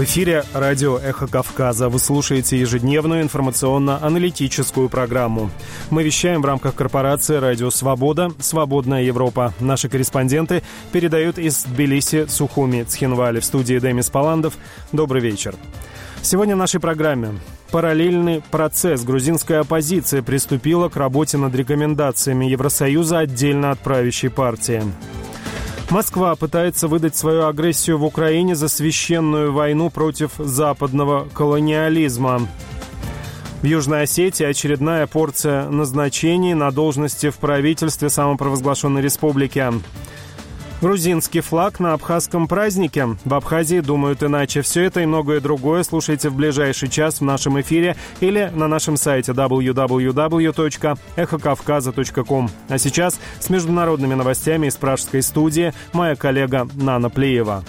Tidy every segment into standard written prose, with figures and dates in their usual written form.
В эфире радио «Эхо Кавказа». Вы слушаете ежедневную информационно-аналитическую программу. Мы вещаем в рамках корпорации «Радио Свобода», «Свободная Европа». Наши корреспонденты передают из Тбилиси, Сухуми, Цхинвали. В студии Демис Паландов. Добрый вечер. Сегодня в нашей программе параллельный процесс. Грузинская оппозиция приступила к работе над рекомендациями Евросоюза отдельно от правящей партии. Москва пытается выдать свою агрессию в Украине за священную войну против западного колониализма. В Южной Осетии очередная порция назначений на должности в правительстве самопровозглашенной республики. Грузинский флаг на абхазском празднике. В Абхазии думают иначе. Все это и многое другое слушайте в ближайший час в нашем эфире или на нашем сайте www.эхокавказа.ком. А сейчас с международными новостями из пражской студии моя коллега Нана Плеева.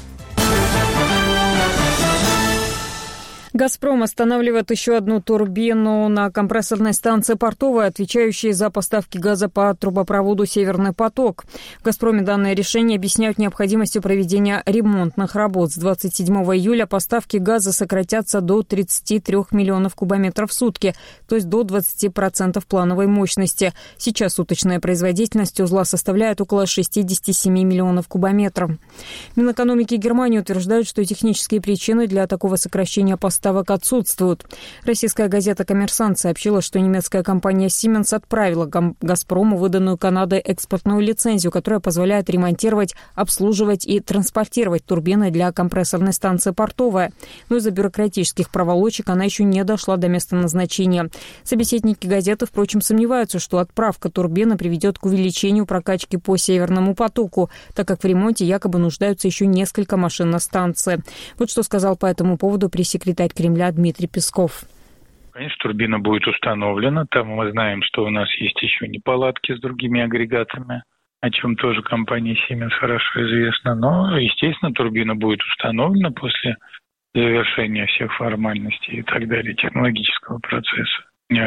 «Газпром» останавливает еще одну турбину на компрессорной станции «Портовая», отвечающей за поставки газа по трубопроводу «Северный поток». В «Газпроме» данное решение объясняют необходимостью проведения ремонтных работ. С 27 июля поставки газа сократятся до 33 миллионов кубометров в сутки, то есть до 20% плановой мощности. Сейчас суточная производительность узла составляет около 67 миллионов кубометров. Минэкономики Германии утверждают, что технические причины для такого сокращения поставок отсутствуют. Российская газета «Коммерсант» сообщила, что немецкая компания Siemens отправила «Газпрому» выданную Канадой экспортную лицензию, которая позволяет ремонтировать, обслуживать и транспортировать турбины для компрессорной станции «Портовая». Но из-за бюрократических проволочек она еще не дошла до места назначения. Собеседники газеты, впрочем, сомневаются, что отправка турбины приведет к увеличению прокачки по «Северному потоку», так как в ремонте якобы нуждаются еще несколько машин на станции. Вот что сказал по этому поводу пресс-секретарь Кремля Дмитрий Песков. Конечно, турбина будет установлена. Там мы знаем, что у нас есть еще неполадки с другими агрегатами, о чем тоже компания Siemens хорошо известна. Но, естественно, турбина будет установлена после завершения всех формальностей и так далее, технологического процесса.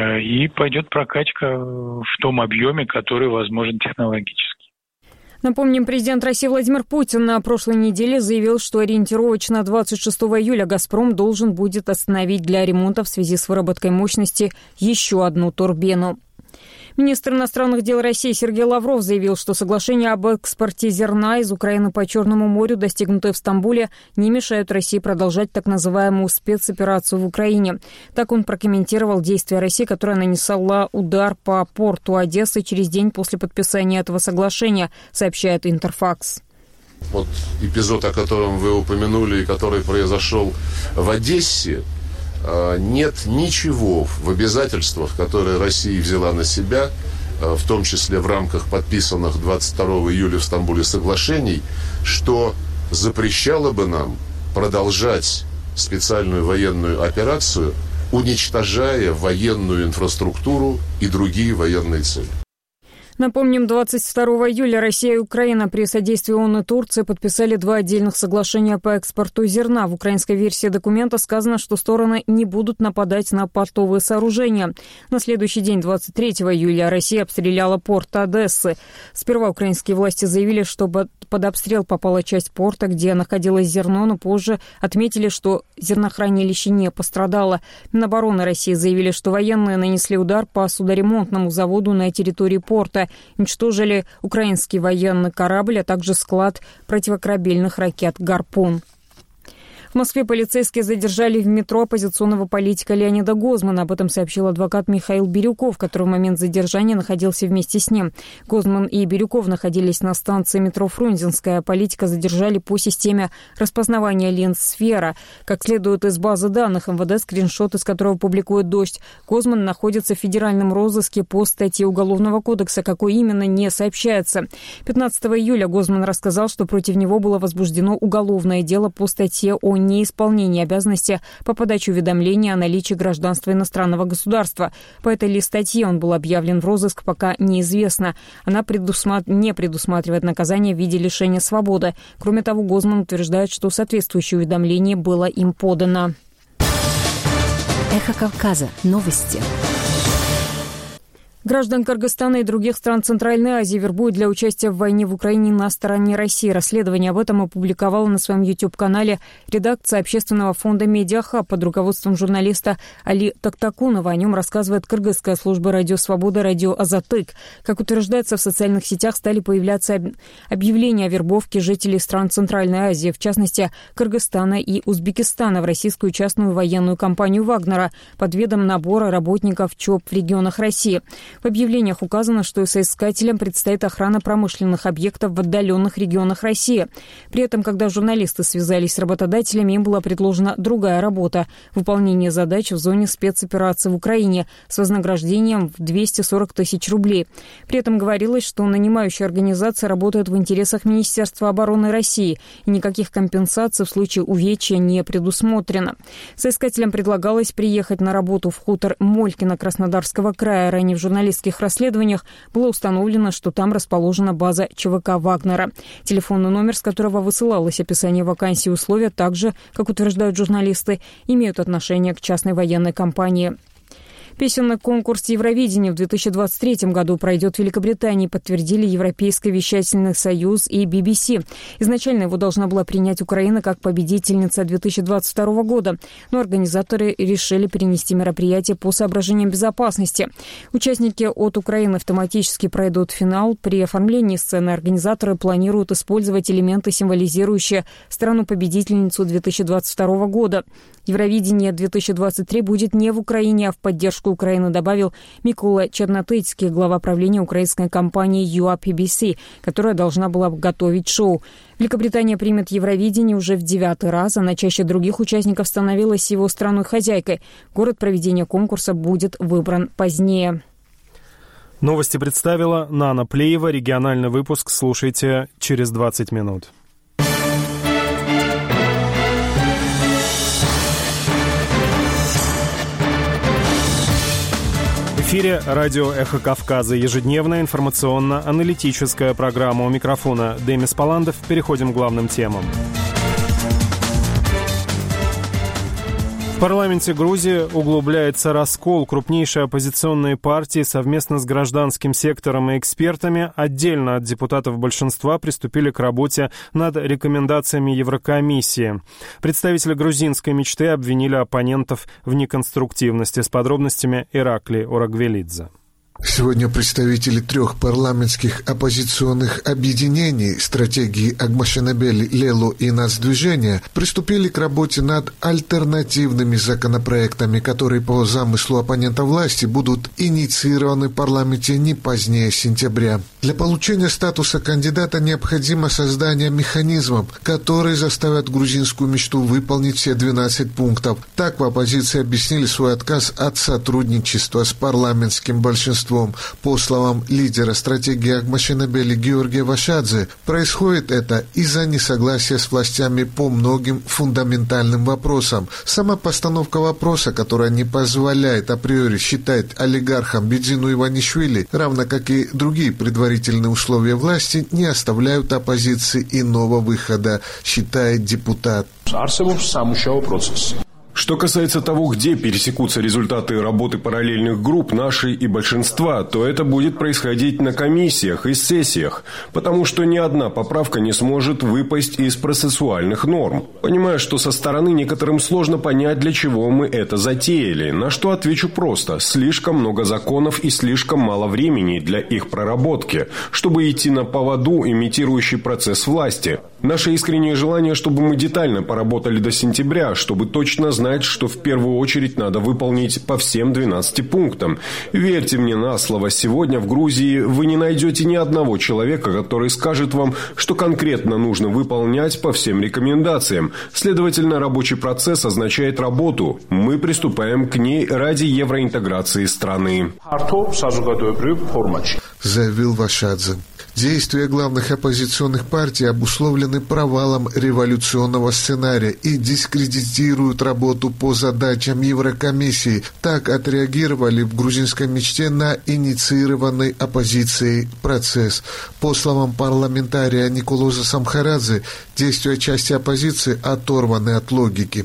И пойдет прокачка в том объеме, который возможен технологически. Напомним, президент России Владимир Путин на прошлой неделе заявил, что ориентировочно 26 июля «Газпром» должен будет остановить для ремонта в связи с выработкой мощности еще одну турбину. Министр иностранных дел России Сергей Лавров заявил, что соглашение об экспорте зерна из Украины по Черному морю, достигнутое в Стамбуле, не мешают России продолжать так называемую спецоперацию в Украине. Так он прокомментировал действия России, которая нанесла удар по порту Одессы через день после подписания этого соглашения, сообщает Интерфакс. Вот эпизод, о котором вы упомянули и который произошел в Одессе, нет ничего в обязательствах, которые Россия взяла на себя, в том числе в рамках подписанных 22 июля в Стамбуле соглашений, что запрещало бы нам продолжать специальную военную операцию, уничтожая военную инфраструктуру и другие военные цели. Напомним, 22 июля Россия и Украина при содействии ООН и Турции подписали 2 отдельных соглашения по экспорту зерна. В украинской версии документа сказано, что стороны не будут нападать на портовые сооружения. На следующий день, 23 июля, Россия обстреляла порт Одессы. Сперва украинские власти заявили, что под обстрел попала часть порта, где находилось зерно, но позже отметили, что зернохранилище не пострадало. Минобороны России заявили, что военные нанесли удар по судоремонтному заводу на территории порта. Уничтожили украинский военный корабль, а также склад противокорабельных ракет «Гарпун». В Москве полицейские задержали в метро оппозиционного политика Леонида Гозмана. Об этом сообщил адвокат Михаил Бирюков, который в момент задержания находился вместе с ним. Гозман и Бирюков находились на станции метро Фрунзенская. Политика задержали по системе распознавания линз «Сфера». Как следует из базы данных МВД, скриншот из которого публикует «Дождь», Гозман находится в федеральном розыске по статье Уголовного кодекса. Какой именно, не сообщается. 15 июля Гозман рассказал, что против него было возбуждено уголовное дело по статье о неисполнении обязанности по подаче уведомления о наличии гражданства иностранного государства. По этой ли статье он был объявлен в розыск, пока неизвестно. Она не предусматривает наказание в виде лишения свободы. Кроме того, Гозман утверждает, что соответствующее уведомление было им подано. Эхо Кавказа. Новости. Граждан Кыргызстана и других стран Центральной Азии вербуют для участия в войне в Украине на стороне России. Расследование об этом опубликовала на своем YouTube-канале редакция общественного фонда «Медиахаб» под руководством журналиста Али Токтакунова. О нем рассказывает кыргызская служба «Радио Свобода» «Радио Азатык». Как утверждается, в социальных сетях стали появляться объявления о вербовке жителей стран Центральной Азии, в частности, Кыргызстана и Узбекистана, в российскую частную военную компанию «Вагнера» под видом набора работников ЧОП в регионах России. В объявлениях указано, что соискателям предстоит охрана промышленных объектов в отдаленных регионах России. При этом, когда журналисты связались с работодателями, им была предложена другая работа – выполнение задач в зоне спецоперации в Украине с вознаграждением в 240 тысяч рублей. При этом говорилось, что нанимающая организация работает в интересах Министерства обороны России, и никаких компенсаций в случае увечья не предусмотрено. Соискателям предлагалось приехать на работу в хутор Молькино Краснодарского края. Ранее в журналистских расследованиях было установлено, что там расположена база ЧВК «Вагнера». Телефонный номер, с которого высылалось описание вакансий и условия, также, как утверждают журналисты, имеют отношение к частной военной компании. Песенный конкурс Евровидения в 2023 году пройдет в Великобритании, подтвердили Европейский вещательный союз и BBC. Изначально его должна была принять Украина как победительница 2022 года, но организаторы решили перенести мероприятие по соображениям безопасности. Участники от Украины автоматически пройдут финал. При оформлении сцены организаторы планируют использовать элементы, символизирующие страну-победительницу 2022 года. Евровидение 2023 будет не в Украине, а в поддержку Украины, добавил Микола Чернотыцкий, глава правления украинской компании UAPBC, которая должна была готовить шоу. Великобритания примет Евровидение уже в 9-й раз. Она чаще других участников становилась его страной-хозяйкой. Город проведения конкурса будет выбран позднее. Новости представила Нана Плеева. Региональный выпуск слушайте через 20 минут. В эфире радио «Эхо Кавказа». Ежедневная информационно-аналитическая программа. У микрофона Демис Паландов. Переходим к главным темам. В парламенте Грузии углубляется раскол. Крупнейшие оппозиционные партии совместно с гражданским сектором и экспертами отдельно от депутатов большинства приступили к работе над рекомендациями Еврокомиссии. Представители грузинской мечты обвинили оппонентов в неконструктивности. С подробностями Ираклий Орагвелидзе. Сегодня представители трех парламентских оппозиционных объединений «Стратегии Агмашенебели», «Лелу» и «Нацдвижения» приступили к работе над альтернативными законопроектами, которые по замыслу оппонента власти будут инициированы в парламенте не позднее сентября. Для получения статуса кандидата необходимо создание механизмов, которые заставят грузинскую мечту выполнить все 12 пунктов. Так в оппозиции объяснили свой отказ от сотрудничества с парламентским большинством. По словам лидера стратегии Агмашенебели Георгия Вашадзе, происходит это из-за несогласия с властями по многим фундаментальным вопросам. Сама постановка вопроса, которая не позволяет априори считать олигархом Бедзину Иванишвили, равно как и другие предварительные условия власти, не оставляют оппозиции иного выхода, считает депутат. Что касается того, где пересекутся результаты работы параллельных групп нашей и большинства, то это будет происходить на комиссиях и сессиях, потому что ни одна поправка не сможет выпасть из процессуальных норм. Понимаю, что со стороны некоторым сложно понять, для чего мы это затеяли, на что отвечу просто: слишком много законов и слишком мало времени для их проработки, чтобы идти на поводу, имитирующий процесс власти. Наше искреннее желание, чтобы мы детально поработали до сентября, чтобы точно знать, что в первую очередь надо выполнить по всем 12 пунктам. Верьте мне на слово, сегодня в Грузии вы не найдете ни одного человека, который скажет вам, что конкретно нужно выполнять по всем рекомендациям. Следовательно, рабочий процесс означает работу. Мы приступаем к ней ради евроинтеграции страны, заявил Вашадзе. Действия главных оппозиционных партий обусловлены провалом революционного сценария и дискредитируют работу по задачам Еврокомиссии. Так отреагировали в грузинской мечте на инициированный оппозицией процесс. По словам парламентария Николоза Самхарадзе, Действия части оппозиции оторваны от логики.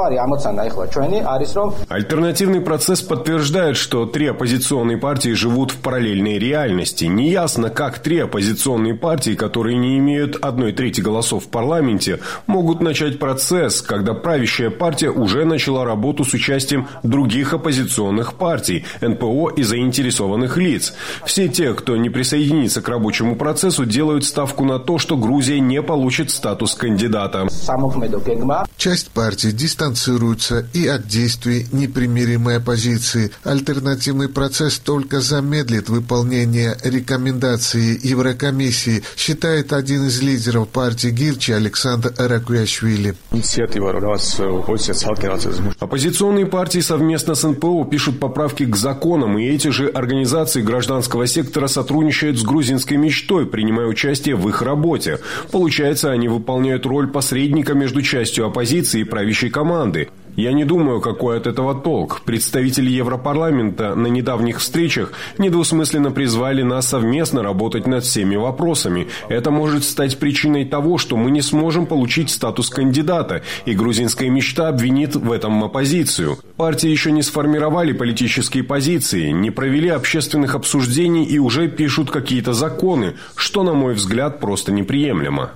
Альтернативный процесс подтверждает, что 3 оппозиционные партии живут в параллельной реальности. Неясно, как 3 оппозиционные партии, которые не имеют 1/3 голосов в парламенте, могут начать процесс, когда правящая партия уже начала работу с участием других оппозиционных партий, НПО и заинтересованных лиц. Все те, кто не присоединится к рабочему процессу, делают ставку на то, что Грузия не получит статус кандидата. Часть партий дистанцируются и от действий непримиримой оппозиции. Альтернативный процесс только замедлит выполнение рекомендаций Еврокомиссии, считает один из лидеров партии Гирчи Александр Аракуяшвили. Оппозиционные партии совместно с НПО пишут поправки к законам, и эти же организации гражданского сектора сотрудничают с грузинской мечтой, принимая участие в их работе. Получается, они выполняют роль посредника между частью оппозиции и правящей команды. Я не думаю, какой от этого толк. Представители Европарламента на недавних встречах недвусмысленно призвали нас совместно работать над всеми вопросами. Это может стать причиной того, что мы не сможем получить статус кандидата, и грузинская мечта обвинит в этом оппозицию. Партии еще не сформировали политические позиции, не провели общественных обсуждений и уже пишут какие-то законы, что, на мой взгляд, просто неприемлемо.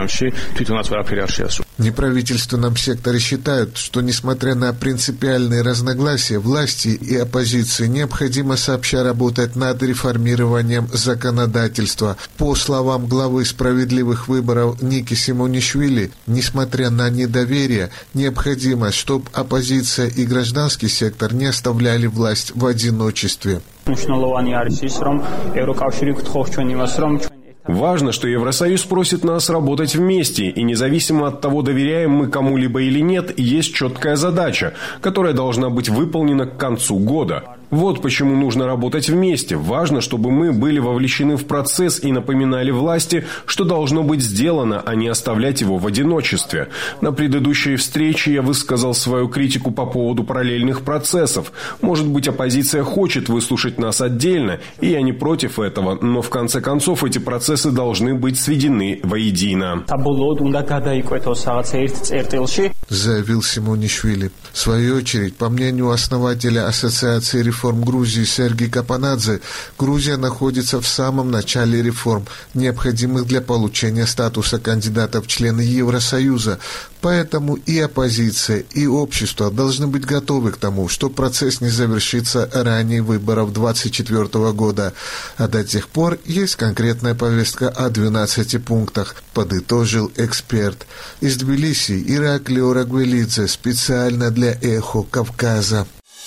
В неправительственном секторе считают, что несмотря на принципиальные разногласия власти и оппозиции, необходимо сообща работать над реформированием законодательства. По словам главы «Справедливых выборов» Ники Симонишвили, несмотря на недоверие, необходимо, чтобы оппозиция и гражданский сектор не оставляли власть в одиночестве. Важно, что Евросоюз просит нас работать вместе, и независимо от того, доверяем мы кому-либо или нет, есть четкая задача, которая должна быть выполнена к концу года. Вот почему нужно работать вместе. Важно, чтобы мы были вовлечены в процесс и напоминали власти, что должно быть сделано, а не оставлять его в одиночестве. На предыдущей встрече я высказал свою критику по поводу параллельных процессов. Может быть, оппозиция хочет выслушать нас отдельно, и я не против этого, но в конце концов эти процессы должны быть сведены воедино. Заявил Симонишвили. В свою очередь, по мнению основателя Ассоциации реформ Грузии Сергей Капанадзе, Грузия находится в самом начале реформ, необходимых для получения статуса кандидата в члены Евросоюза. Поэтому и оппозиция, и общество должны быть готовы к тому, что процесс не завершится ранее выборов 2024 года. А до тех пор есть конкретная повестка о 12 пунктах, подытожил эксперт. Из Тбилиси Ираклий Орагвелидзе специально для «Эхо Кавказа».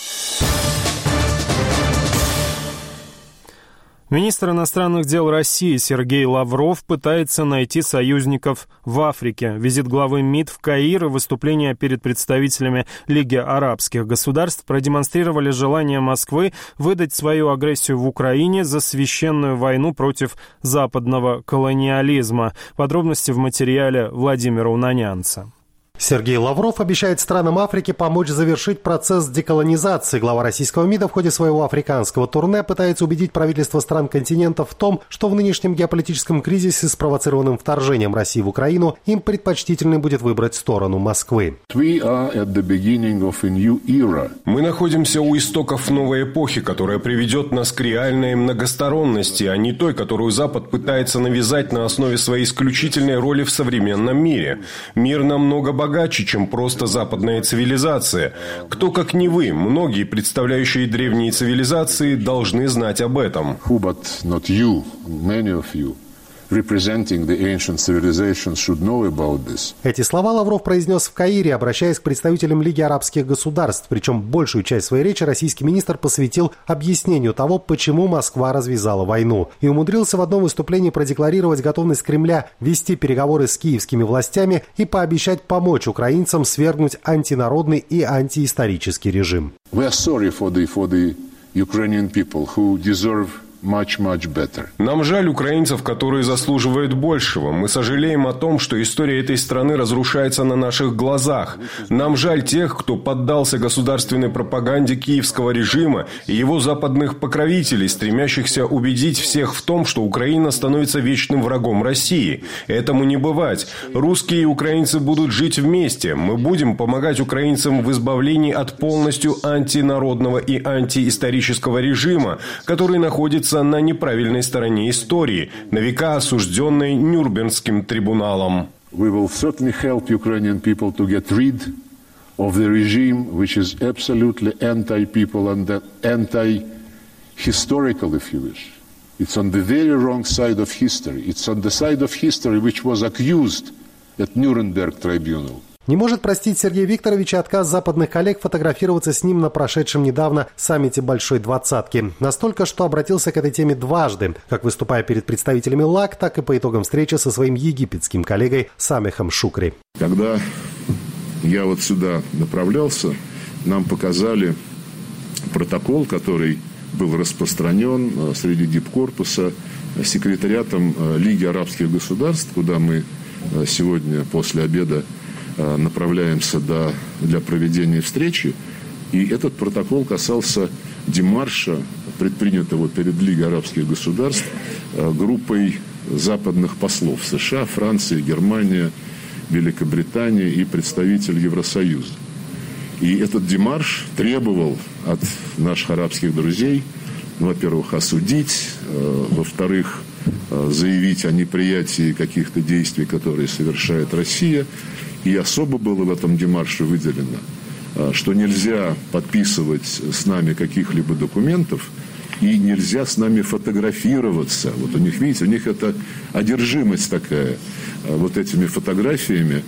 Министр иностранных дел России Сергей Лавров пытается найти союзников в Африке. Визит главы МИД в Каир и выступления перед представителями Лиги арабских государств продемонстрировали желание Москвы выдать свою агрессию в Украине за священную войну против западного колониализма. Подробности в материале Владимира Унанянца. Сергей Лавров обещает странам Африки помочь завершить процесс деколонизации. Глава российского МИДа в ходе своего африканского турне пытается убедить правительства стран континента в том, что в нынешнем геополитическом кризисе, спровоцированном вторжением России в Украину, им предпочтительнее будет выбрать сторону Москвы. Мы находимся у истоков новой эпохи, которая приведет нас к реальной многосторонности, а не той, которую Запад пытается навязать на основе своей исключительной роли в современном мире. Мир намного богаче, чем просто западная цивилизация. Кто, как не вы, многие, представляющие древние цивилизации, должны знать об этом. Эти слова Лавров произнес в Каире, обращаясь к представителям Лиги арабских государств. Причем большую часть своей речи российский министр посвятил объяснению того, почему Москва развязала войну. И умудрился в одном выступлении продекларировать готовность Кремля вести переговоры с киевскими властями и пообещать помочь украинцам свергнуть антинародный и антиисторический режим. Нам жаль украинцев, которые заслуживают большего. Мы сожалеем о том, что история этой страны разрушается на наших глазах. Нам жаль тех, кто поддался государственной пропаганде киевского режима и его западных покровителей, стремящихся убедить всех в том, что Украина становится вечным врагом России. Этому не бывать. Русские и украинцы будут жить вместе. Мы будем помогать украинцам в избавлении от полностью антинародного и антиисторического режима, который находится на неправильной стороне истории, на века осужденной Нюрнбергским трибуналом. We will certainly help Ukrainian people to get rid of the regime which is absolutely anti-people and anti-historical, if you wish. It's on the very wrong side of history. It's on the side of history which was accused at Nuremberg Tribunal. Не может простить Сергей Викторович отказ западных коллег фотографироваться с ним на прошедшем недавно саммите Большой Двадцатки. Настолько, что обратился к этой теме дважды, как выступая перед представителями ЛАГ, так и по итогам встречи со своим египетским коллегой Самехом Шукри. Когда я вот сюда направлялся, нам показали протокол, который был распространен среди дипкорпуса секретариатом Лиги арабских государств, куда мы сегодня после обеда направляемся для проведения встречи. И этот протокол касался демарша, предпринятого перед Лигой арабских государств группой западных послов США, Франции, Германия, Великобритания и представитель Евросоюза. И этот демарш требовал от наших арабских друзей, во-первых, осудить, во-вторых, заявить о неприятии каких-то действий, которые совершает Россия. И особо было в этом демарше выделено, что нельзя подписывать с нами каких-либо документов и нельзя с нами фотографироваться. Вот у них, видите, у них это одержимость такая, вот этими фотографиями.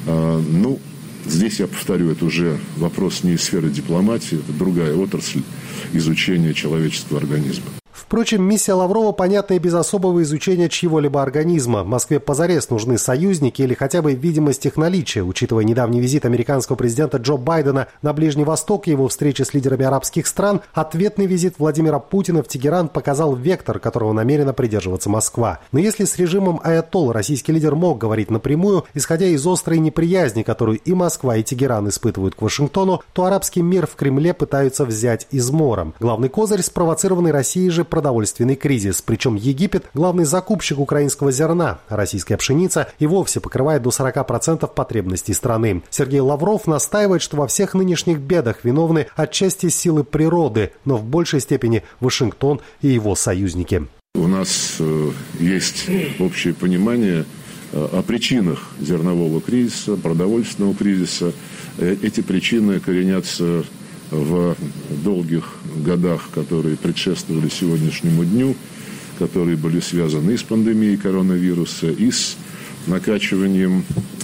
Ну, здесь я повторю, это уже вопрос не из сферы дипломатии, это другая отрасль изучения человеческого организма. Впрочем, миссия Лаврова понятна и без особого изучения чьего-либо организма. Москве позарез нужны союзники или хотя бы видимость их наличия. Учитывая недавний визит американского президента Джо Байдена на Ближний Восток и его встречи с лидерами арабских стран, ответный визит Владимира Путина в Тегеран показал вектор, которого намерена придерживаться Москва. Но если с режимом аятолл российский лидер мог говорить напрямую, исходя из острой неприязни, которую и Москва, и Тегеран испытывают к Вашингтону, то арабский мир в Кремле пытаются взять измором. Главный козырь спровоцированный Россией же продовольственный кризис. Причем Египет – главный закупщик украинского зерна. Российская пшеница и вовсе покрывает до 40% потребностей страны. Сергей Лавров настаивает, что во всех нынешних бедах виновны отчасти силы природы, но в большей степени Вашингтон и его союзники. У нас есть общее понимание о причинах зернового кризиса, продовольственного кризиса. Эти причины коренятся в долгих годах, которые предшествовали сегодняшнему дню, которые были связаны и с пандемией коронавируса, и с накачиванием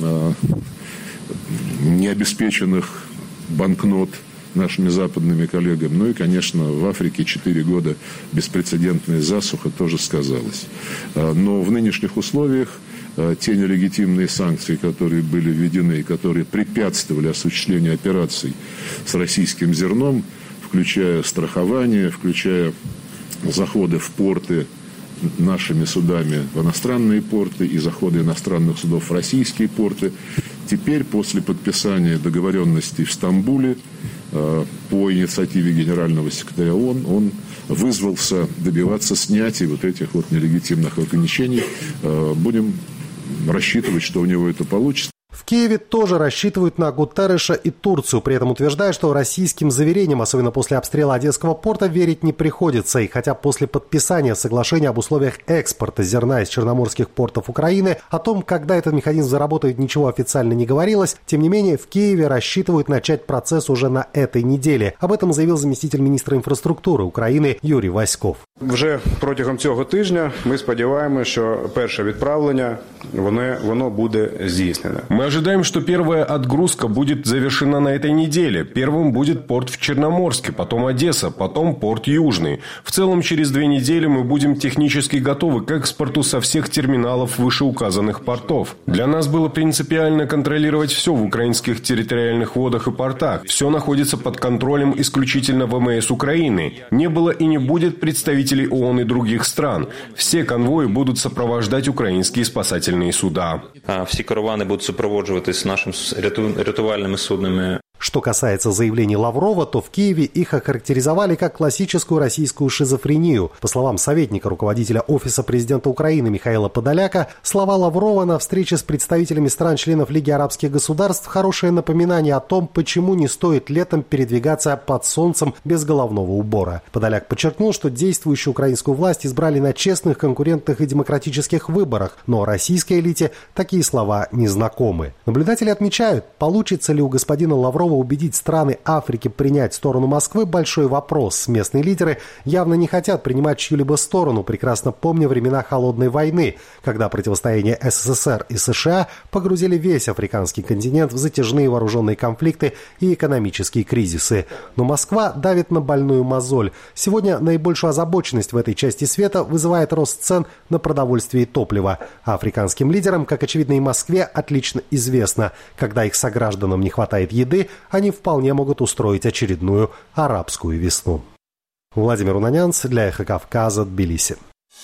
необеспеченных банкнот нашими западными коллегами. Ну и, конечно, в Африке 4 года беспрецедентная засуха тоже сказалась. Но в нынешних условиях те нелегитимные санкции, которые были введены и которые препятствовали осуществлению операций с российским зерном, включая страхование, включая заходы в порты нашими судами в иностранные порты и заходы иностранных судов в российские порты, теперь после подписания договоренностей в Стамбуле по инициативе генерального секретаря ООН он вызвался добиваться снятия вот этих вот нелегитимных ограничений. Будем рассчитывать, что у него это получится. В Киеве тоже рассчитывают на Гутерреша и Турцию, при этом утверждая, что российским заверениям, особенно после обстрела Одесского порта, верить не приходится. И хотя после подписания соглашения об условиях экспорта зерна из черноморских портов Украины, о том, когда этот механизм заработает, ничего официально не говорилось, тем не менее в Киеве рассчитывают начать процесс уже на этой неделе. Об этом заявил заместитель министра инфраструктуры Украины Юрій Васьков. Вже протягом цього тижня ми сподіваємося, що перше відправлення воно буде здійснено. Мы ожидаем, что первая отгрузка будет завершена на этой неделе. Первым будет порт в Черноморске, потом Одесса, потом порт Южный. В целом, через 2 недели мы будем технически готовы к экспорту со всех терминалов вышеуказанных портов. Для нас было принципиально контролировать все в украинских территориальных водах и портах. Все находится под контролем исключительно ВМС Украины. Не было и не будет представителей представителей ООН и других стран. Все конвои будут сопровождать украинские спасательные суда. Все караваны будут сопровождаться нашими рятувальными судами. Что касается заявлений Лаврова, то в Киеве их охарактеризовали как классическую российскую шизофрению. По словам советника руководителя Офиса президента Украины Михаила Подоляка, слова Лаврова на встрече с представителями стран-членов Лиги арабских государств – хорошее напоминание о том, почему не стоит летом передвигаться под солнцем без головного убора. Подоляк подчеркнул, что действующую украинскую власть избрали на честных, конкурентных и демократических выборах, но российской элите такие слова не знакомы. Наблюдатели отмечают, получится ли у господина Лаврова убедить страны Африки принять сторону Москвы – большой вопрос. Местные лидеры явно не хотят принимать чью-либо сторону, прекрасно помня времена Холодной войны, когда противостояние СССР и США погрузили весь африканский континент в затяжные вооруженные конфликты и экономические кризисы. Но Москва давит на больную мозоль. Сегодня наибольшую озабоченность в этой части света вызывает рост цен на продовольствие и топливо. А африканским лидерам, как очевидно и Москве, отлично известно, когда их согражданам не хватает еды, они вполне могут устроить очередную арабскую весну. Владимир Унанянц для «Эхо Кавказа», Тбилиси.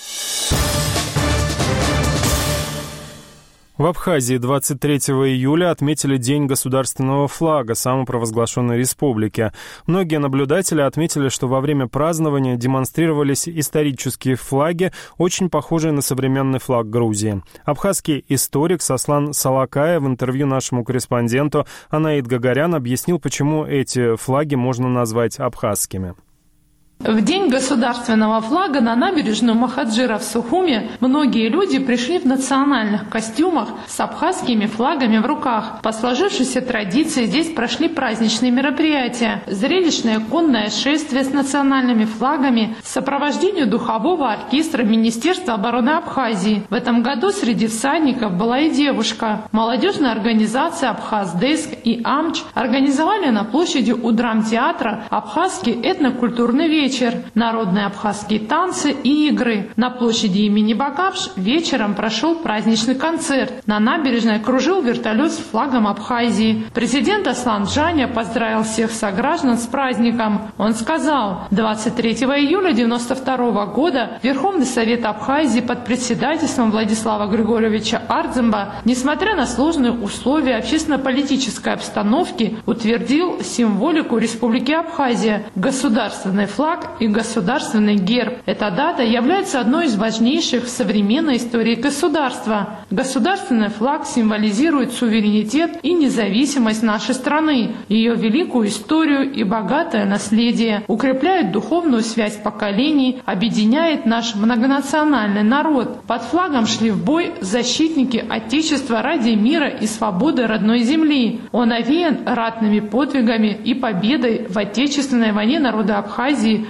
В Абхазии 23 июля отметили День государственного флага самопровозглашенной республики. Многие наблюдатели отметили, что во время празднования демонстрировались исторические флаги, очень похожие на современный флаг Грузии. Абхазский историк Сослан Салакая в интервью нашему корреспонденту Анаид Гагарян объяснил, почему эти флаги можно назвать абхазскими. В день государственного флага на набережную Махаджира в Сухуме многие люди пришли в национальных костюмах с абхазскими флагами в руках. По сложившейся традиции здесь прошли праздничные мероприятия, зрелищное конное шествие с национальными флагами, сопровождению духового оркестра Министерства обороны Абхазии. В этом году среди всадников была и девушка. Молодежная организация «Абхаздеск» и «Амч» организовали на площади у драмтеатра абхазский этнокультурный вечер. Народные абхазские танцы и игры. На площади имени Багапш вечером прошел праздничный концерт. На набережной кружил вертолет с флагом Абхазии. Президент Аслан Джаня поздравил всех сограждан с праздником. Он сказал, 23 июля 1992 года Верховный Совет Абхазии под председательством Владислава Григорьевича Ардземба, несмотря на сложные условия общественно-политической обстановки, утвердил символику Республики Абхазия – государственный флаг и государственный герб. Эта дата является одной из важнейших в современной истории государства. Государственный флаг символизирует суверенитет и независимость нашей страны, ее великую историю и богатое наследие, укрепляет духовную связь поколений, объединяет наш многонациональный народ. Под флагом шли в бой защитники Отечества ради мира и свободы родной земли. Он овеян ратными подвигами и победой в Отечественной войне народа Абхазии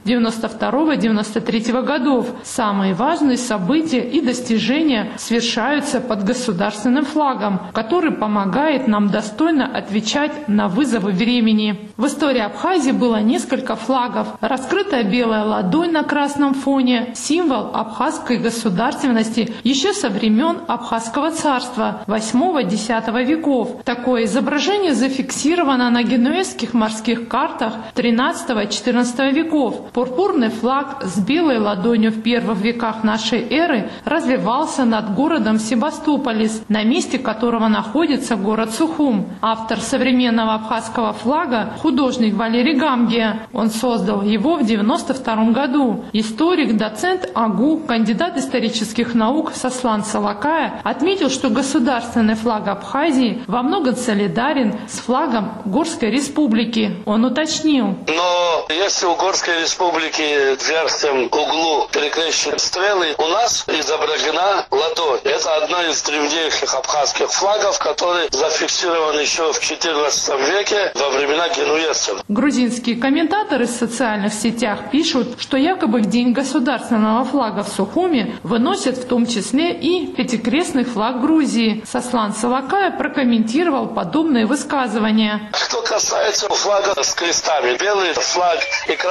92-93 годов. Самые важные события и достижения совершаются под государственным флагом, который помогает нам достойно отвечать на вызовы времени. В истории Абхазии было несколько флагов. Раскрытая белая ладонь на красном фоне – символ абхазской государственности еще со времен Абхазского царства 8-10 веков. Такое изображение зафиксировано на генуэзских морских картах 13-14 веков. Пурпурный флаг с белой ладонью в первых веках нашей эры развивался над городом Себастополис, на месте которого находится город Сухум. Автор современного абхазского флага – художник Валерий Гамгия. Он создал его в 1992 году. Историк, доцент АГУ, кандидат исторических наук Сослан Салакая отметил, что государственный флаг Абхазии во многом солидарен с флагом Горской республики. Он уточнил. Но если у Горской республики в верхнем углу перекрещены стрелы, у нас изображена ладонь. Это одна из древнейших абхазских флагов, который зафиксирован еще в XIV веке во времена генуэзцев. Грузинские комментаторы в социальных сетях пишут, что якобы День государственного флага в Сухуме выносят в том числе и пятикрестный флаг Грузии. Сослан Салакая прокомментировал подобные высказывания. Что касается флага с крестами, белый флаг и красный крест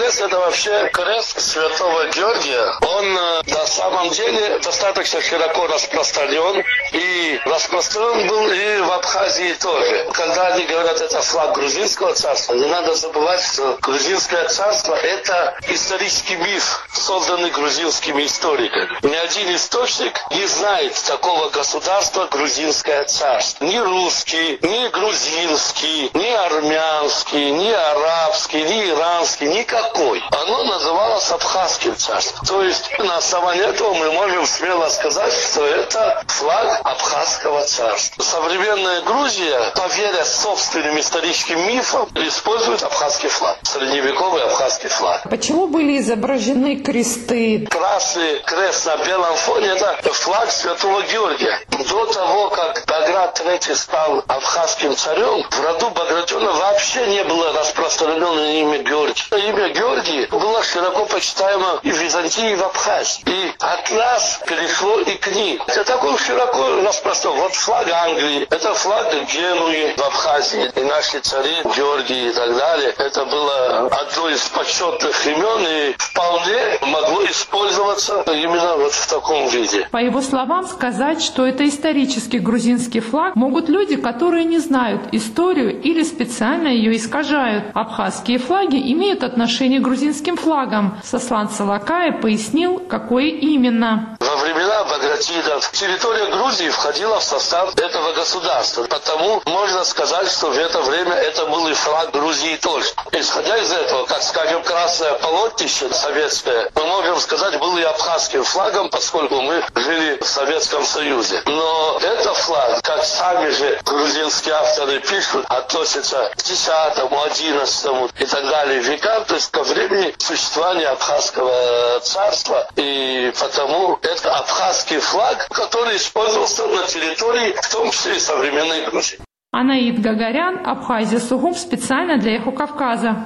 крест – это вообще крест Святого Георгия. Он на самом деле достаточно широко распространен. И распространен был и в Абхазии тоже. Когда они говорят, это флаг грузинского царства, не надо забывать, что грузинское царство – это исторический миф, созданный грузинскими историками. Ни один источник не знает такого государства грузинское царство. Ни русский, ни грузинский, ни армянский, ни арабский, ни иранский, никакой. Оно называлось Абхазским царством. То есть на основании этого мы можем смело сказать, что это флаг Абхазского царства. Современная Грузия, поверя собственным историческим мифам, использует абхазский флаг. Средневековый абхазский флаг. Почему были изображены кресты? Красный крест на белом фоне – это флаг Святого Георгия. До того, как Баграт III стал абхазским царем, в роду Багратиона вообще не было распространено имя Георгий. Имя Георгий было широко почитаемо и в Византии, и в Абхазии. И от нас перешло и к ним. Это такой широко распространен. Вот флаг Англии, это флаг Генуи в Абхазии. И наши цари, Георгий и так далее, это было одно из почетных имен и вполне могло использоваться именно вот в таком виде. По его словам, сказать, что это исторический грузинский флаг, могут люди, которые не знают историю или специально ее искажают. Абхазские флаги имеют отношение к грузинским флагам. Сослан Салакаев пояснил, какое именно. Во времена Багратидов территория Грузии входила в состав этого государства. Потому можно сказать, что в это время это был и флаг Грузии тоже. Исходя из этого, как скажем, красное полотнище советское, мы можем сказать, был и абхазским флагом, поскольку мы жили в Советском Союзе. Но этот флаг, как сами же грузинские авторы пишут, относится к 10-му, 11-му и так далее векам, то есть ко времени существования Абхазского царства. И потому это абхазский флаг, который использовался на территории, в том числе и современной Грузии. Анаид Гагарян, Абхазия, Сугум, специально для «Эхо Кавказа».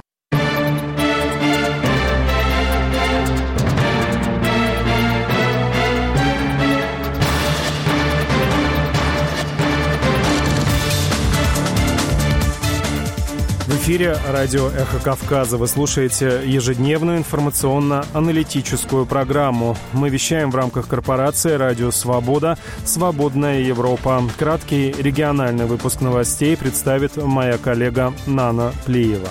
В эфире радио «Эхо Кавказа». Вы слушаете ежедневную информационно-аналитическую программу. Мы вещаем в рамках корпорации «Радио Свобода. Свободная Европа». Краткий региональный выпуск новостей представит моя коллега Нана Плиева.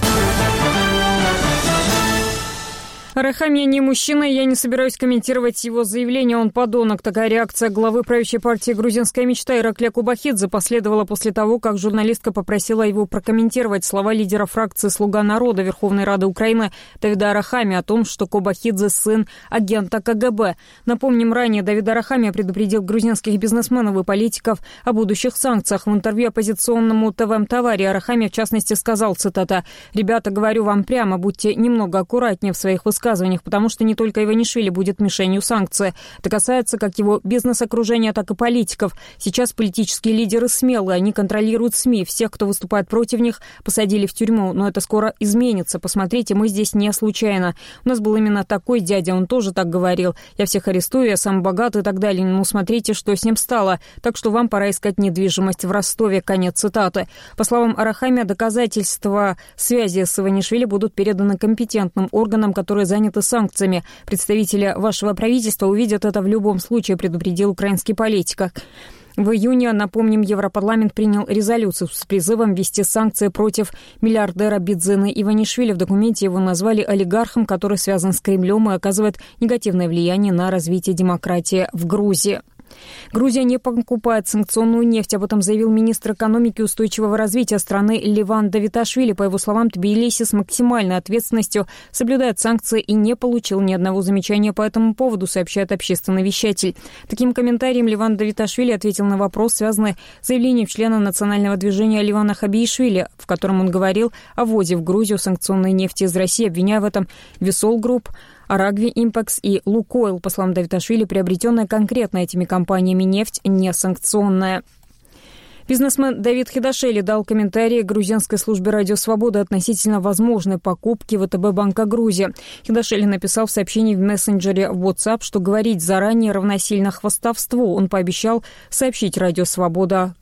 Арахамия не мужчина, и я не собираюсь комментировать его заявление. Он подонок. Такая реакция главы правящей партии «Грузинская мечта» Ираклия Кубахидзе последовала после того, как журналистка попросила его прокомментировать слова лидера фракции «Слуга народа» Верховной Рады Украины Давида Арахамии о том, что Кубахидзе сын агента КГБ. Напомним, ранее Давид Арахамия предупредил грузинских бизнесменов и политиков о будущих санкциях. В интервью оппозиционному ТВ-Мтавари Арахамия, в частности, сказал, цитата, «Ребята, говорю вам прямо, будьте немного аккуратнее в своих высказываниях, потому что не только Иванишвили будет мишенью санкций. Это касается как его бизнес-окружения, так и политиков. Сейчас политические лидеры смелые, они контролируют СМИ. Всех, кто выступает против них, посадили в тюрьму. Но это скоро изменится. Посмотрите, мы здесь не случайно. У нас был именно такой дядя, он тоже так говорил. Я всех арестую, я сам богат и так далее. Ну, смотрите, что с ним стало. Так что вам пора искать недвижимость в Ростове». Конец цитаты. По словам Арахамия, доказательства связи с Иванишвили будут переданы компетентным органам, которые заняты санкциями. Представители вашего правительства увидят это в любом случае, предупредил украинский политик. В июне, напомним, Европарламент принял резолюцию с призывом ввести санкции против миллиардера Бидзины Иванишвили. В документе его назвали олигархом, который связан с Кремлем и оказывает негативное влияние на развитие демократии в Грузии. Грузия не покупает санкционную нефть. Об этом заявил министр экономики и устойчивого развития страны Леван Давиташвили. По его словам, Тбилиси с максимальной ответственностью соблюдает санкции и не получил ни одного замечания по этому поводу, сообщает общественный вещатель. Таким комментарием Леван Давиташвили ответил на вопрос, связанный с заявлением члена национального движения Ливана Хабиишвили, в котором он говорил о ввозе в Грузию санкционной нефти из России, обвиняя в этом Висол Групп, Арагви Импекс и Лукойл. По словам Давиташвили, приобретенная конкретно этими компаниями нефть не санкционная. Бизнесмен Давид Хидашели дал комментарии грузинской службе «Радио Свобода» относительно возможной покупки ВТБ Банка Грузии. Хидашели написал в сообщении в мессенджере WhatsApp, что говорить заранее равносильно хвастовству. Он пообещал сообщить «Радио Свобода»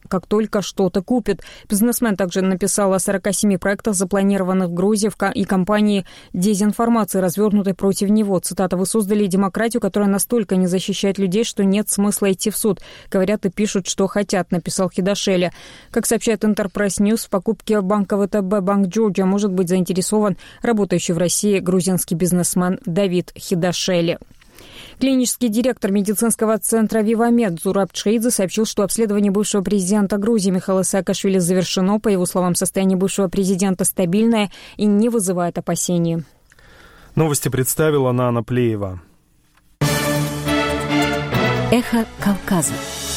как только что-то купит. Бизнесмен также написал о 47 проектах, запланированных в Грузии, и кампании дезинформации, развернутой против него. Цитата: «Вы создали демократию, которая настолько не защищает людей, что нет смысла идти в суд. Говорят и пишут, что хотят», написал Хидашели. Как сообщает Интерпресс Ньюс, в покупке банка ВТБ Банк Джорджия может быть заинтересован работающий в России грузинский бизнесмен Давид Хидашели. Клинический директор медицинского центра «Вивамед» Зураб Чхеидзе сообщил, что обследование бывшего президента Грузии Михаила Саакашвили завершено. По его словам, состояние бывшего президента стабильное и не вызывает опасений. Новости представила Нана Плеева. Эхо Кавказа.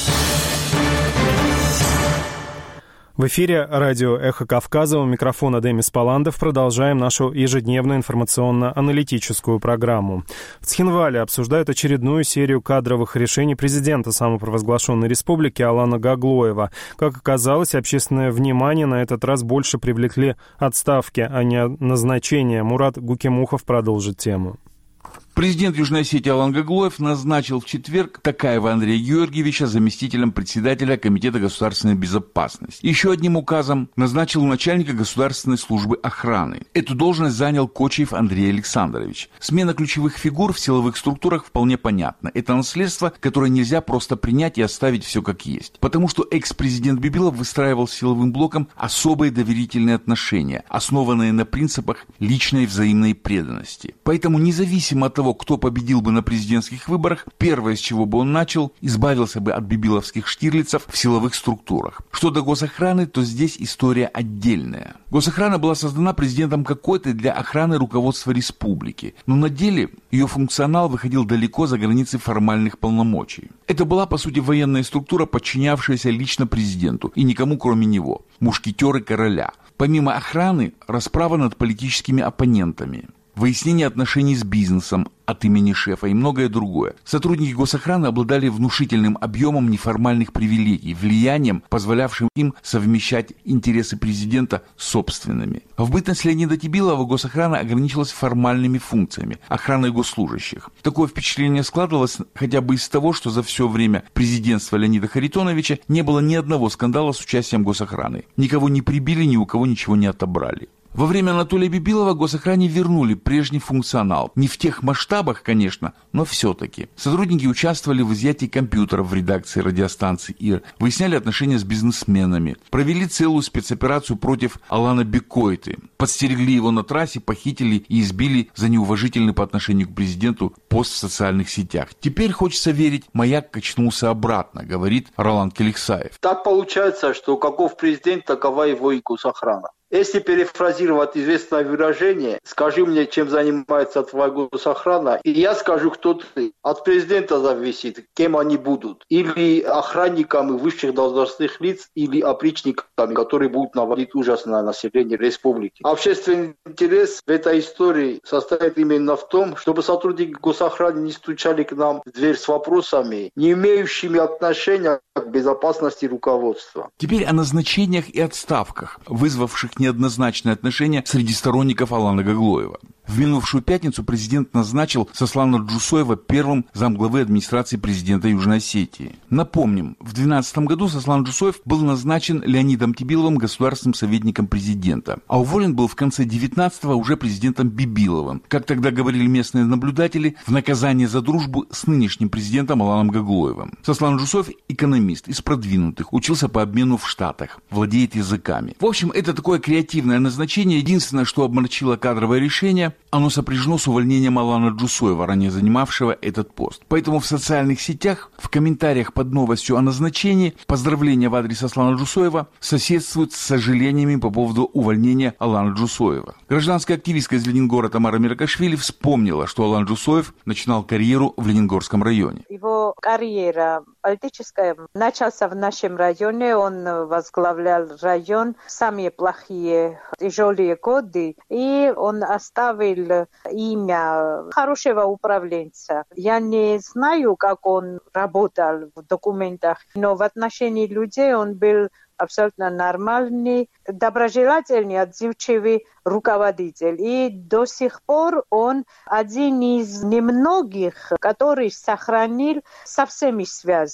В эфире радио «Эхо Кавказа», у микрофона Демис Паландов. Продолжаем нашу ежедневную информационно-аналитическую программу. В Цхинвале обсуждают очередную серию кадровых решений президента самопровозглашенной республики Алана Гаглоева. Как оказалось, общественное внимание на этот раз больше привлекли отставки, а не назначения. Мурат Гукимухов продолжит тему. Президент Южной Осетии Алан Гаглоев назначил в четверг Такаева Андрея Георгиевича заместителем председателя Комитета государственной безопасности. Еще одним указом назначил начальника Государственной службы охраны. Эту должность занял Кочиев Андрей Александрович. Смена ключевых фигур в силовых структурах вполне понятна. Это наследство, которое нельзя просто принять и оставить все как есть. Потому что экс-президент Бибилов выстраивал с силовым блоком особые доверительные отношения, основанные на принципах личной взаимной преданности. Поэтому независимо от того, кто победил бы на президентских выборах, первое, с чего бы он начал, избавился бы от бибиловских штирлицев в силовых структурах. Что до госохраны, то здесь история отдельная. Госохрана была создана президентом какой-то для охраны руководства республики, но на деле ее функционал выходил далеко за границы формальных полномочий. Это была, по сути, военная структура, подчинявшаяся лично президенту и никому кроме него, мушкетеры короля. Помимо охраны, расправа над политическими оппонентами, выяснение отношений с бизнесом от имени шефа и многое другое. Сотрудники госохраны обладали внушительным объемом неформальных привилегий, влиянием, позволявшим им совмещать интересы президента с собственными. В бытность Леонида Тибилова госохрана ограничилась формальными функциями, охраной госслужащих. Такое впечатление складывалось хотя бы из того, что за все время президентства Леонида Харитоновича не было ни одного скандала с участием госохраны. Никого не прибили, ни у кого ничего не отобрали. Во время Анатолия Бибилова госохране вернули прежний функционал. Не в тех масштабах, конечно, но все-таки. Сотрудники участвовали в изъятии компьютеров в редакции радиостанции ИР, выясняли отношения с бизнесменами, провели целую спецоперацию против Алана Бекойты, подстерегли его на трассе, похитили и избили за неуважительный по отношению к президенту пост в социальных сетях. Теперь хочется верить, маяк качнулся обратно, говорит Ролан Келексаев. Так получается, что каков президент, такова его и госохрана. Если перефразировать известное выражение, скажи мне, чем занимается твоя госохрана, и я скажу, кто ты. От президента зависит, кем они будут. Или охранниками высших должностных лиц, или опричниками, которые будут наводить ужас на население республики. Общественный интерес в этой истории состоит именно в том, чтобы сотрудники госохраны не стучали к нам в дверь с вопросами, не имеющими отношения к безопасности руководства. Теперь о назначениях и отставках, вызвавших неоднозначное отношение среди сторонников Алана Гаглоева. В минувшую пятницу президент назначил Сослана Джусоева первым замглавы администрации президента Южной Осетии. Напомним, в 2012 году Сослан Джусоев был назначен Леонидом Тибиловым государственным советником президента, а уволен был в конце 19-го уже президентом Бибиловым. Как тогда говорили местные наблюдатели, в наказание за дружбу с нынешним президентом Аланом Гаглоевым. Сослан Джусоев – экономист из продвинутых, учился по обмену в Штатах, владеет языками. В общем, это такое креативное назначение. Единственное, что обморочило кадровое решение, оно сопряжено с увольнением Алана Джусоева, ранее занимавшего этот пост. Поэтому в социальных сетях, в комментариях под новостью о назначении, поздравления в адрес Аслана Джусоева соседствуют с сожалениями по поводу увольнения Алана Джусоева. Гражданская активистка из Ленингора Тамара Миракашвили вспомнила, что Алан Джусоев начинал карьеру в Ленингорском районе. Его карьера политическая начался в нашем районе. Он возглавлял район в самые плохие, тяжелые годы. И он оставил имя хорошего управленца. Я не знаю, как он работал в документах, но в отношении людей он был абсолютно нормальный, доброжелательный, отзывчивый руководитель. И до сих пор он один из немногих, который сохранил со всеми связи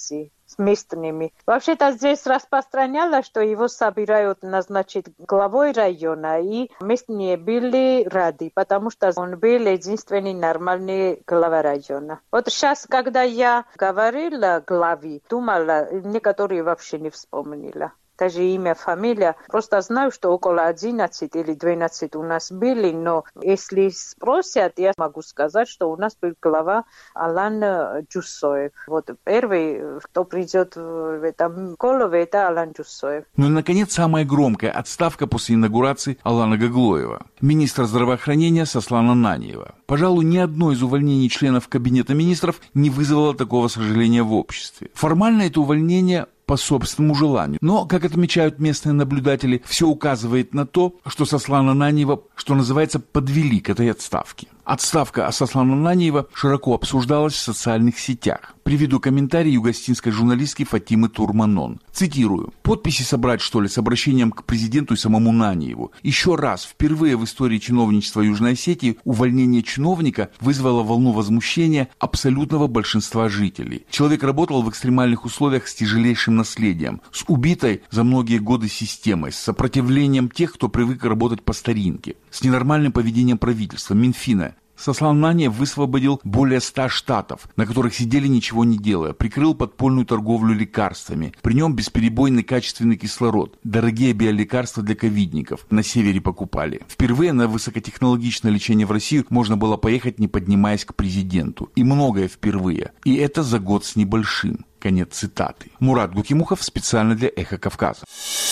с местными. Вообще-то здесь распространялось, что его собирают назначить главой района, и местные были рады, потому что он был единственный нормальный глава района. Вот сейчас, когда я говорила главе, думала, некоторые вообще не вспомнила. Даже имя, фамилия. Просто знаю, что около 11 или 12 у нас были, но если спросят, я могу сказать, что у нас был глава Алан Джусоев. Вот первый, кто придет в этом голове, это Алан Джусоев. Ну и, наконец, самая громкая отставка после инаугурации Алана Гаглоева. Министра здравоохранения Сослана Наниева. Пожалуй, ни одно из увольнений членов Кабинета министров не вызвало такого сожаления в обществе. Формально это увольнение по собственному желанию. Но, как отмечают местные наблюдатели, все указывает на то, что Сослана Наниева, что называется, подвели к этой отставке. Отставка Сослана Наниева широко обсуждалась в социальных сетях. Приведу комментарий югостинской журналистки Фатимы Турманон. Цитирую. «Подписи собрать, что ли, с обращением к президенту и самому Наниеву. Еще раз, впервые в истории чиновничества Южной Осетии увольнение чиновника вызвало волну возмущения абсолютного большинства жителей. Человек работал в экстремальных условиях с тяжелейшим наследием, с убитой за многие годы системой, с сопротивлением тех, кто привык работать по старинке, с ненормальным поведением правительства, Минфина. Сослан Наниев высвободил более 100 штатов, на которых сидели ничего не делая, прикрыл подпольную торговлю лекарствами. При нем бесперебойный качественный кислород, дорогие биолекарства для ковидников на севере покупали. Впервые на высокотехнологичное лечение в Россию можно было поехать, не поднимаясь к президенту. И многое впервые. И это за год с небольшим». Конец цитаты. Мурат Гукимухов специально для «Эхо Кавказа».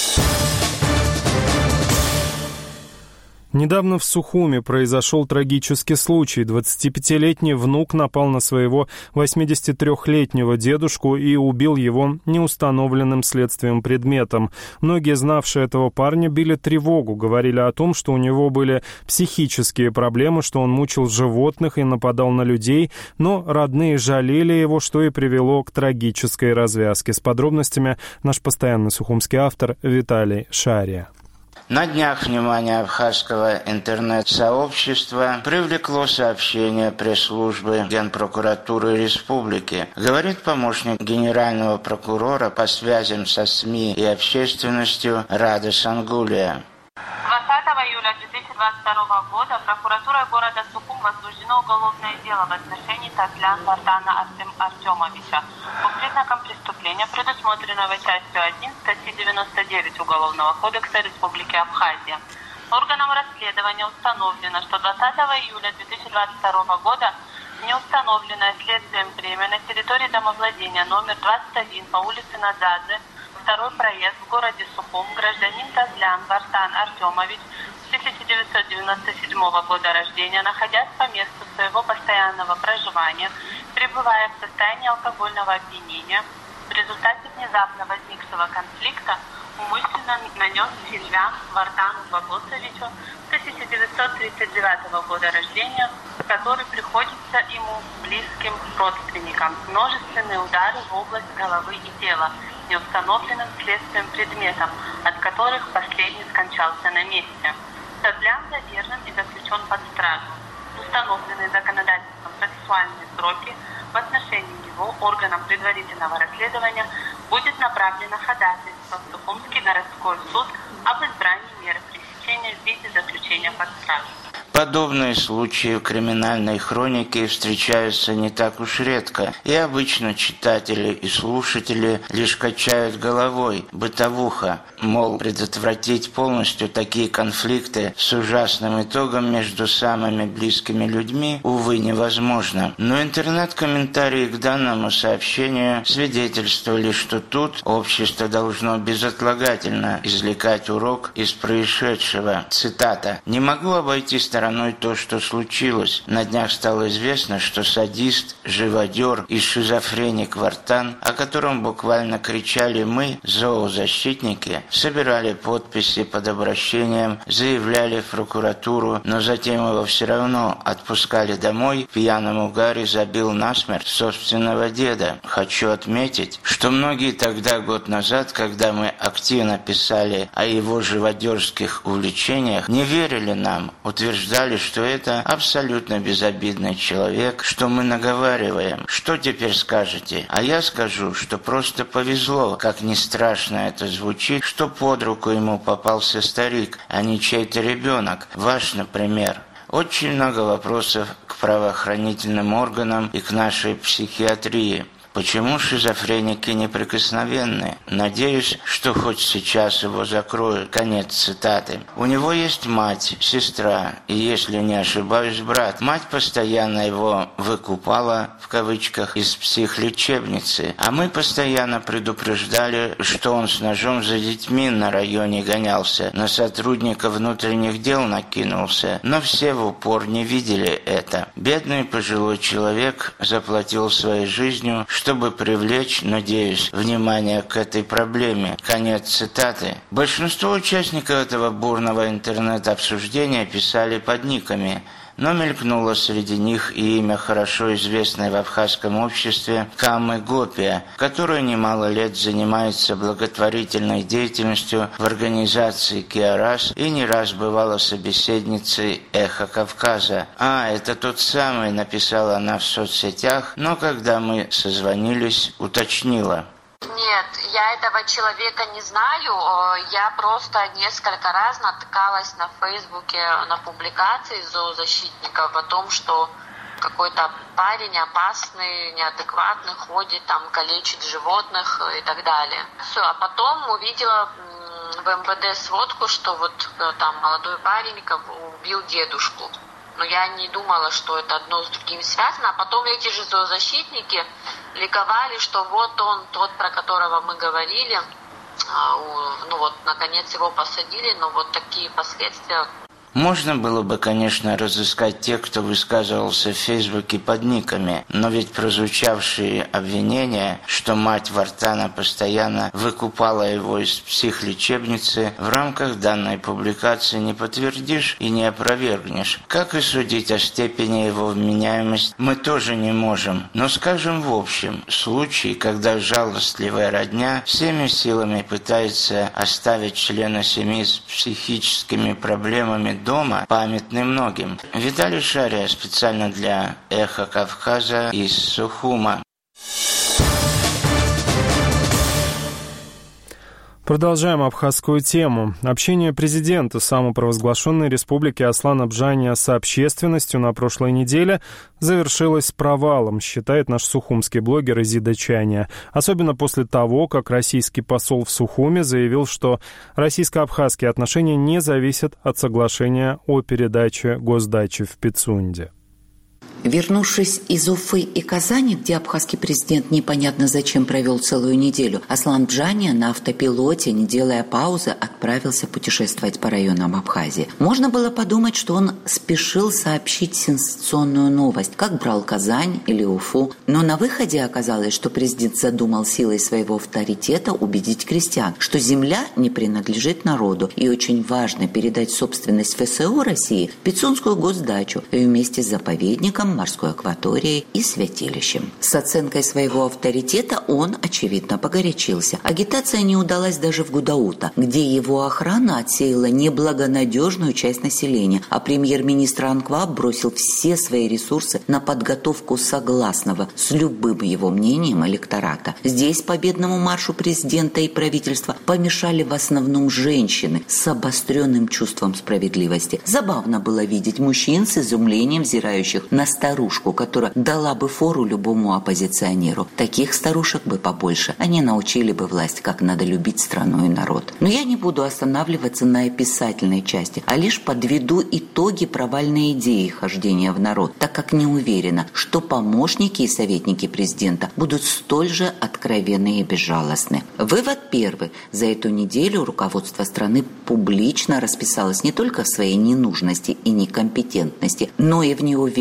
Недавно в Сухуми произошел трагический случай. 25-летний внук напал на своего 83-летнего дедушку и убил его неустановленным следствием предметом. Многие, знавшие этого парня, били тревогу, говорили о том, что у него были психические проблемы, что он мучил животных и нападал на людей, но родные жалели его, что и привело к трагической развязке. С подробностями наш постоянный сухумский автор Виталий Шария. На днях внимание абхазского интернет-сообщества привлекло сообщение пресс-службы Генпрокуратуры Республики. Говорит помощник генерального прокурора по связям со СМИ и общественностью Рада Сангулия. 20 июля 2022 года прокуратурой города Сухум возбуждено уголовное дело в отношении Тазлян Вартана Артемовича по признакам преступления, предусмотренного частью 1 статьи 99 Уголовного кодекса Республики Абхазия. Органам расследования установлено, что 20 июля 2022 года неустановленное следствием время на территории домовладения номер 21 по улице Надзадзе, второй проезд в городе Сухум, гражданин Тазлян Вартан Артемович 1997 года рождения, находясь по месту своего постоянного проживания, пребывая в состоянии алкогольного опьянения, в результате внезапно возникшего конфликта умышленно нанес Сильвян Вартану Багосовичу 1939 года рождения, который приходится ему близким родственникам, множественные удары в область головы и тела, неустановленным следствием предметом, от которых последний скончался на месте. Тазлян задержан и заключен под стражу. Установленные законодательством процессуальные сроки в отношении него органам предварительного расследования будет направлено ходатайство в Сухумский городской суд об избрании меры пресечения в виде заключения под стражу. Подобные случаи в криминальной хронике встречаются не так уж редко, и обычно читатели и слушатели лишь качают головой. Бытовуха, мол, предотвратить полностью такие конфликты с ужасным итогом между самыми близкими людьми, увы, невозможно. Но интернет-комментарии к данному сообщению свидетельствовали, что тут общество должно безотлагательно извлекать урок из происшедшего. Цитата. «Не могу обойти стороной то, что случилось. На днях стало известно, что садист, живодер и шизофреник Вартан, о котором буквально кричали мы, зоозащитники, собирали подписи под обращением, заявляли в прокуратуру, но затем его все равно отпускали домой, в пьяном угаре забил насмерть собственного деда. Хочу отметить, что многие тогда, год назад, когда мы активно писали о его живодерских увлечениях, не верили нам, утверждали, утверждали, что это абсолютно безобидный человек, что мы наговариваем. Что теперь скажете? А я скажу, что просто повезло, как ни страшно это звучит, что под руку ему попался старик, а не чей-то ребенок, ваш, например. Очень много вопросов к правоохранительным органам и к нашей психиатрии. Почему шизофреники неприкосновенны? Надеюсь, что хоть сейчас его закроют. Конец цитаты. У него есть мать, сестра и, если не ошибаюсь, брат. Мать постоянно его «выкупала» в кавычках из психлечебницы, а мы постоянно предупреждали, что он с ножом за детьми на районе гонялся, на сотрудника внутренних дел накинулся, но все в упор не видели это. Бедный пожилой человек заплатил своей жизнью, чтобы привлечь, надеюсь, внимание к этой проблеме. Конец цитаты. Большинство участников этого бурного интернет-обсуждения писали под никами, но мелькнуло среди них и имя хорошо известной в абхазском обществе Камы Гопия, которая немало лет занимается благотворительной деятельностью в организации «Киарас» и не раз бывала собеседницей «Эхо Кавказа». Это тот самый», — написала она в соцсетях, но когда мы созвонились, уточнила. Нет, я этого человека не знаю, я просто несколько раз натыкалась на Фейсбуке на публикации зоозащитников о том, что какой-то парень опасный, неадекватный, ходит, там, калечит животных и так далее. Все, а потом увидела в МВД сводку, что вот там молодой парень убил дедушку. Но я не думала, что это одно с другим связано. А потом эти же зоозащитники ликовали, что вот он, тот, про которого мы говорили, наконец его посадили, но вот такие последствия. Можно было бы, конечно, разыскать тех, кто высказывался в Фейсбуке под никами, но ведь прозвучавшие обвинения, что мать Вартана постоянно выкупала его из психлечебницы, в рамках данной публикации не подтвердишь и не опровергнешь. Как и судить о степени его вменяемости мы тоже не можем. Но скажем в общем, случай, когда жалостливая родня всеми силами пытается оставить члена семьи с психическими проблемами дома, памятны многим. Виталий Шария специально для «Эхо Кавказа» из Сухума. Продолжаем абхазскую тему. Общение президента самопровозглашенной республики Аслана Бжания с общественностью на прошлой неделе завершилось провалом, считает наш сухумский блогер Изида Чаня. Особенно после того, как российский посол в Сухуме заявил, что российско-абхазские отношения не зависят от соглашения о передаче госдачи в Пицунде. Вернувшись из Уфы и Казани, где абхазский президент непонятно зачем провел целую неделю, Аслан Бжания на автопилоте, не делая паузы, отправился путешествовать по районам Абхазии. Можно было подумать, что он спешил сообщить сенсационную новость, как брал Казань или Уфу. Но на выходе оказалось, что президент задумал силой своего авторитета убедить крестьян, что земля не принадлежит народу, и очень важно передать собственность ФСО России Пицунскую госдачу вместе с заповедником, морской акваторией и святилищем. С оценкой своего авторитета он, очевидно, погорячился. Агитация не удалась даже в Гудаута, где его охрана отсеяла неблагонадежную часть населения, а премьер-министр Анкваб бросил все свои ресурсы на подготовку согласного с любым его мнением электората. Здесь победному маршу президента и правительства помешали в основном женщины с обостренным чувством справедливости. Забавно было видеть мужчин с изумлением взирающих на старушку, которая дала бы фору любому оппозиционеру. Таких старушек бы побольше. Они научили бы власть, как надо любить страну и народ. Но я не буду останавливаться на описательной части, а лишь подведу итоги провальной идеи хождения в народ, так как не уверена, что помощники и советники президента будут столь же откровенны и безжалостны. Вывод первый. За эту неделю руководство страны публично расписалось не только в своей ненужности и некомпетентности, но и в неуверенности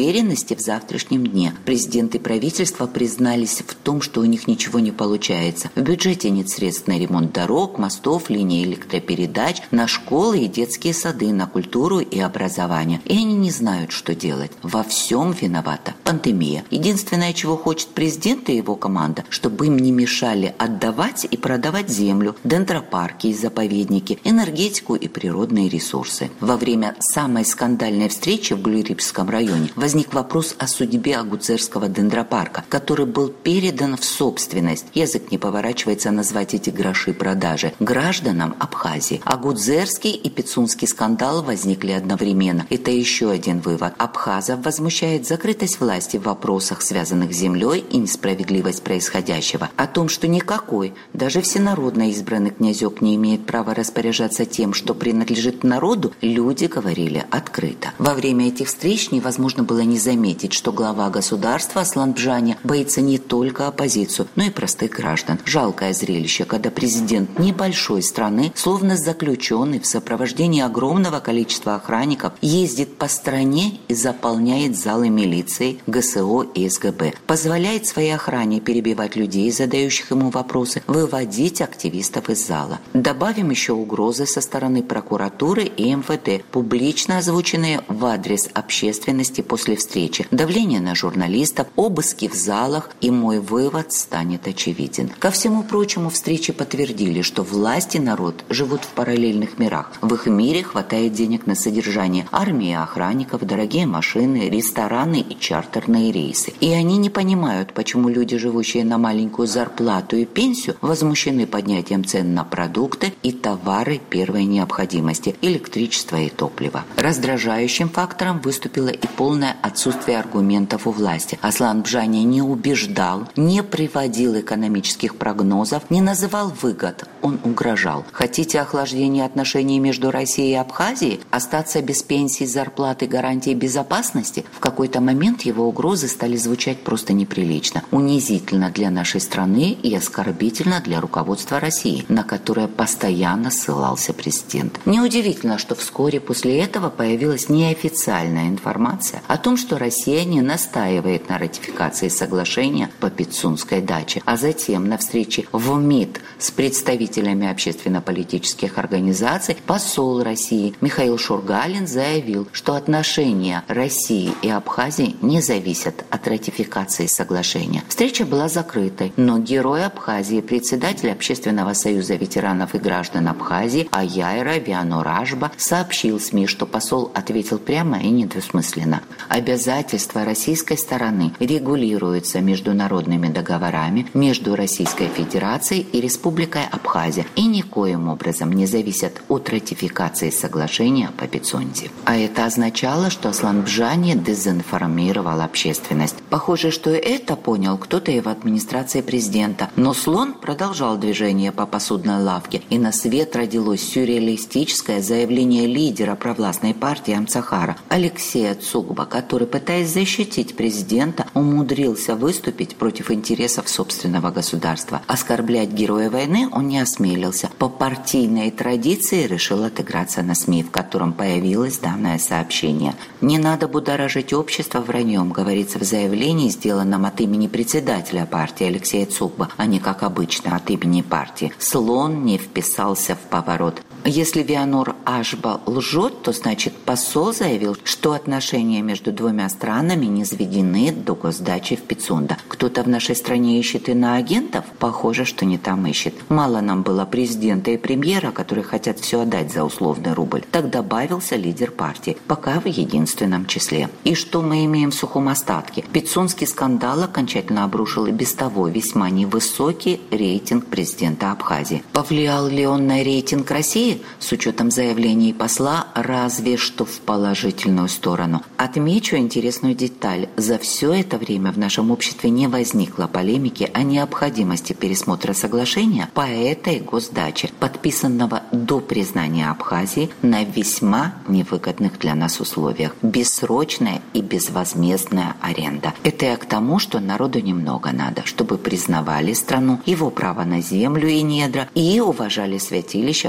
стабильности в завтрашнем дне. Президент и правительство признались в том, что у них ничего не получается. В бюджете нет средств на ремонт дорог, мостов, линий электропередач, на школы и детские сады, на культуру и образование. И они не знают, что делать. Во всем виновата пандемия. Единственное, чего хочет президент и его команда, чтобы им не мешали отдавать и продавать землю, дендропарки и заповедники, энергетику и природные ресурсы. Во время самой скандальной встречи в Гулерипском районе возник вопрос о судьбе Агудзерского дендропарка, который был передан в собственность. Язык не поворачивается назвать эти гроши продажи гражданам Абхазии. Агудзерский и Пицунский скандал возникли одновременно. Это еще один вывод. Абхазов возмущает закрытость власти в вопросах, связанных с землей, и несправедливость происходящего. О том, что никакой, даже всенародно избранный князек не имеет права распоряжаться тем, что принадлежит народу, люди говорили открыто. Во время этих встреч невозможно было не заметить, что глава государства Аслан Бжаня боится не только оппозицию, но и простых граждан. Жалкое зрелище, когда президент небольшой страны, словно заключенный в сопровождении огромного количества охранников, ездит по стране и заполняет залы милиции, ГСО и СГБ. Позволяет своей охране перебивать людей, задающих ему вопросы, выводить активистов из зала. Добавим еще угрозы со стороны прокуратуры и МВД, публично озвученные в адрес общественности после встречи, давление на журналистов, обыски в залах, и мой вывод станет очевиден. Ко всему прочему, встречи подтвердили, что власть и народ живут в параллельных мирах. В их мире хватает денег на содержание армии охранников, дорогие машины, рестораны и чартерные рейсы. И они не понимают, почему люди, живущие на маленькую зарплату и пенсию, возмущены поднятием цен на продукты и товары первой необходимости, электричество и топливо. Раздражающим фактором выступило и полное отсутствие аргументов у власти. Аслан Бжаня не убеждал, не приводил экономических прогнозов, не называл выгод, он угрожал. Хотите охлаждения отношений между Россией и Абхазией? Остаться без пенсии, зарплаты, гарантии безопасности? В какой-то момент его угрозы стали звучать просто неприлично, унизительно для нашей страны и оскорбительно для руководства России, на которое постоянно ссылался президент. Неудивительно, что вскоре после этого появилась неофициальная информация о том, что Россия не настаивает на ратификации соглашения по Пицунской даче, а затем на встрече в МИД с представителями общественно-политических организаций посол России Михаил Шургалин заявил, что отношения России и Абхазии не зависят от ратификации соглашения. Встреча была закрытой, но герой Абхазии, председатель Общественного союза ветеранов и граждан Абхазии Аяйра Вианор Ашба сообщил СМИ, что посол ответил прямо и недвусмысленно. Обязательства российской стороны регулируются международными договорами между Российской Федерацией и Республикой Абхазия и никоим образом не зависят от ратификации соглашения по Пицунде. А это означало, что Аслан Бжаня дезинформировал общественность. Похоже, что это понял кто-то и в администрации президента. Но слон продолжал движение по посудной лавке, и на свет родилось сюрреалистическое заявление лидера провластной партии Амцахара Алексея Цугба, который, пытаясь защитить президента, умудрился выступить против интересов собственного государства. Оскорблять героя войны он не осмелился. По партийной традиции решил отыграться на СМИ, в котором появилось данное сообщение. «Не надо будоражить общество враньем», говорится в заявлении, сделанном от имени председателя партии Алексея Цугба, а не, как обычно, от имени партии. Слон не вписался в поворот. Если Вианор Ашба лжет, то значит посол заявил, что отношения между двумя странами не заведены до госдачи в Пицунда. Кто-то в нашей стране ищет иноагентов? Похоже, что не там ищет. Мало нам было президента и премьера, которые хотят все отдать за условный рубль. Так добавился лидер партии, пока в единственном числе. И что мы имеем в сухом остатке? Пицунский скандал окончательно обрушил и без того весьма невысокий рейтинг президента Абхазии. Повлиял ли он на рейтинг России? С учетом заявлений посла, разве что в положительную сторону. Отмечу интересную деталь. За все это время в нашем обществе не возникло полемики о необходимости пересмотра соглашения по этой госдаче, подписанного до признания Абхазии на весьма невыгодных для нас условиях. Бессрочная и безвозмездная аренда. Это я к тому, что народу немного надо, чтобы признавали страну, его право на землю и недра, и уважали святилища, в которых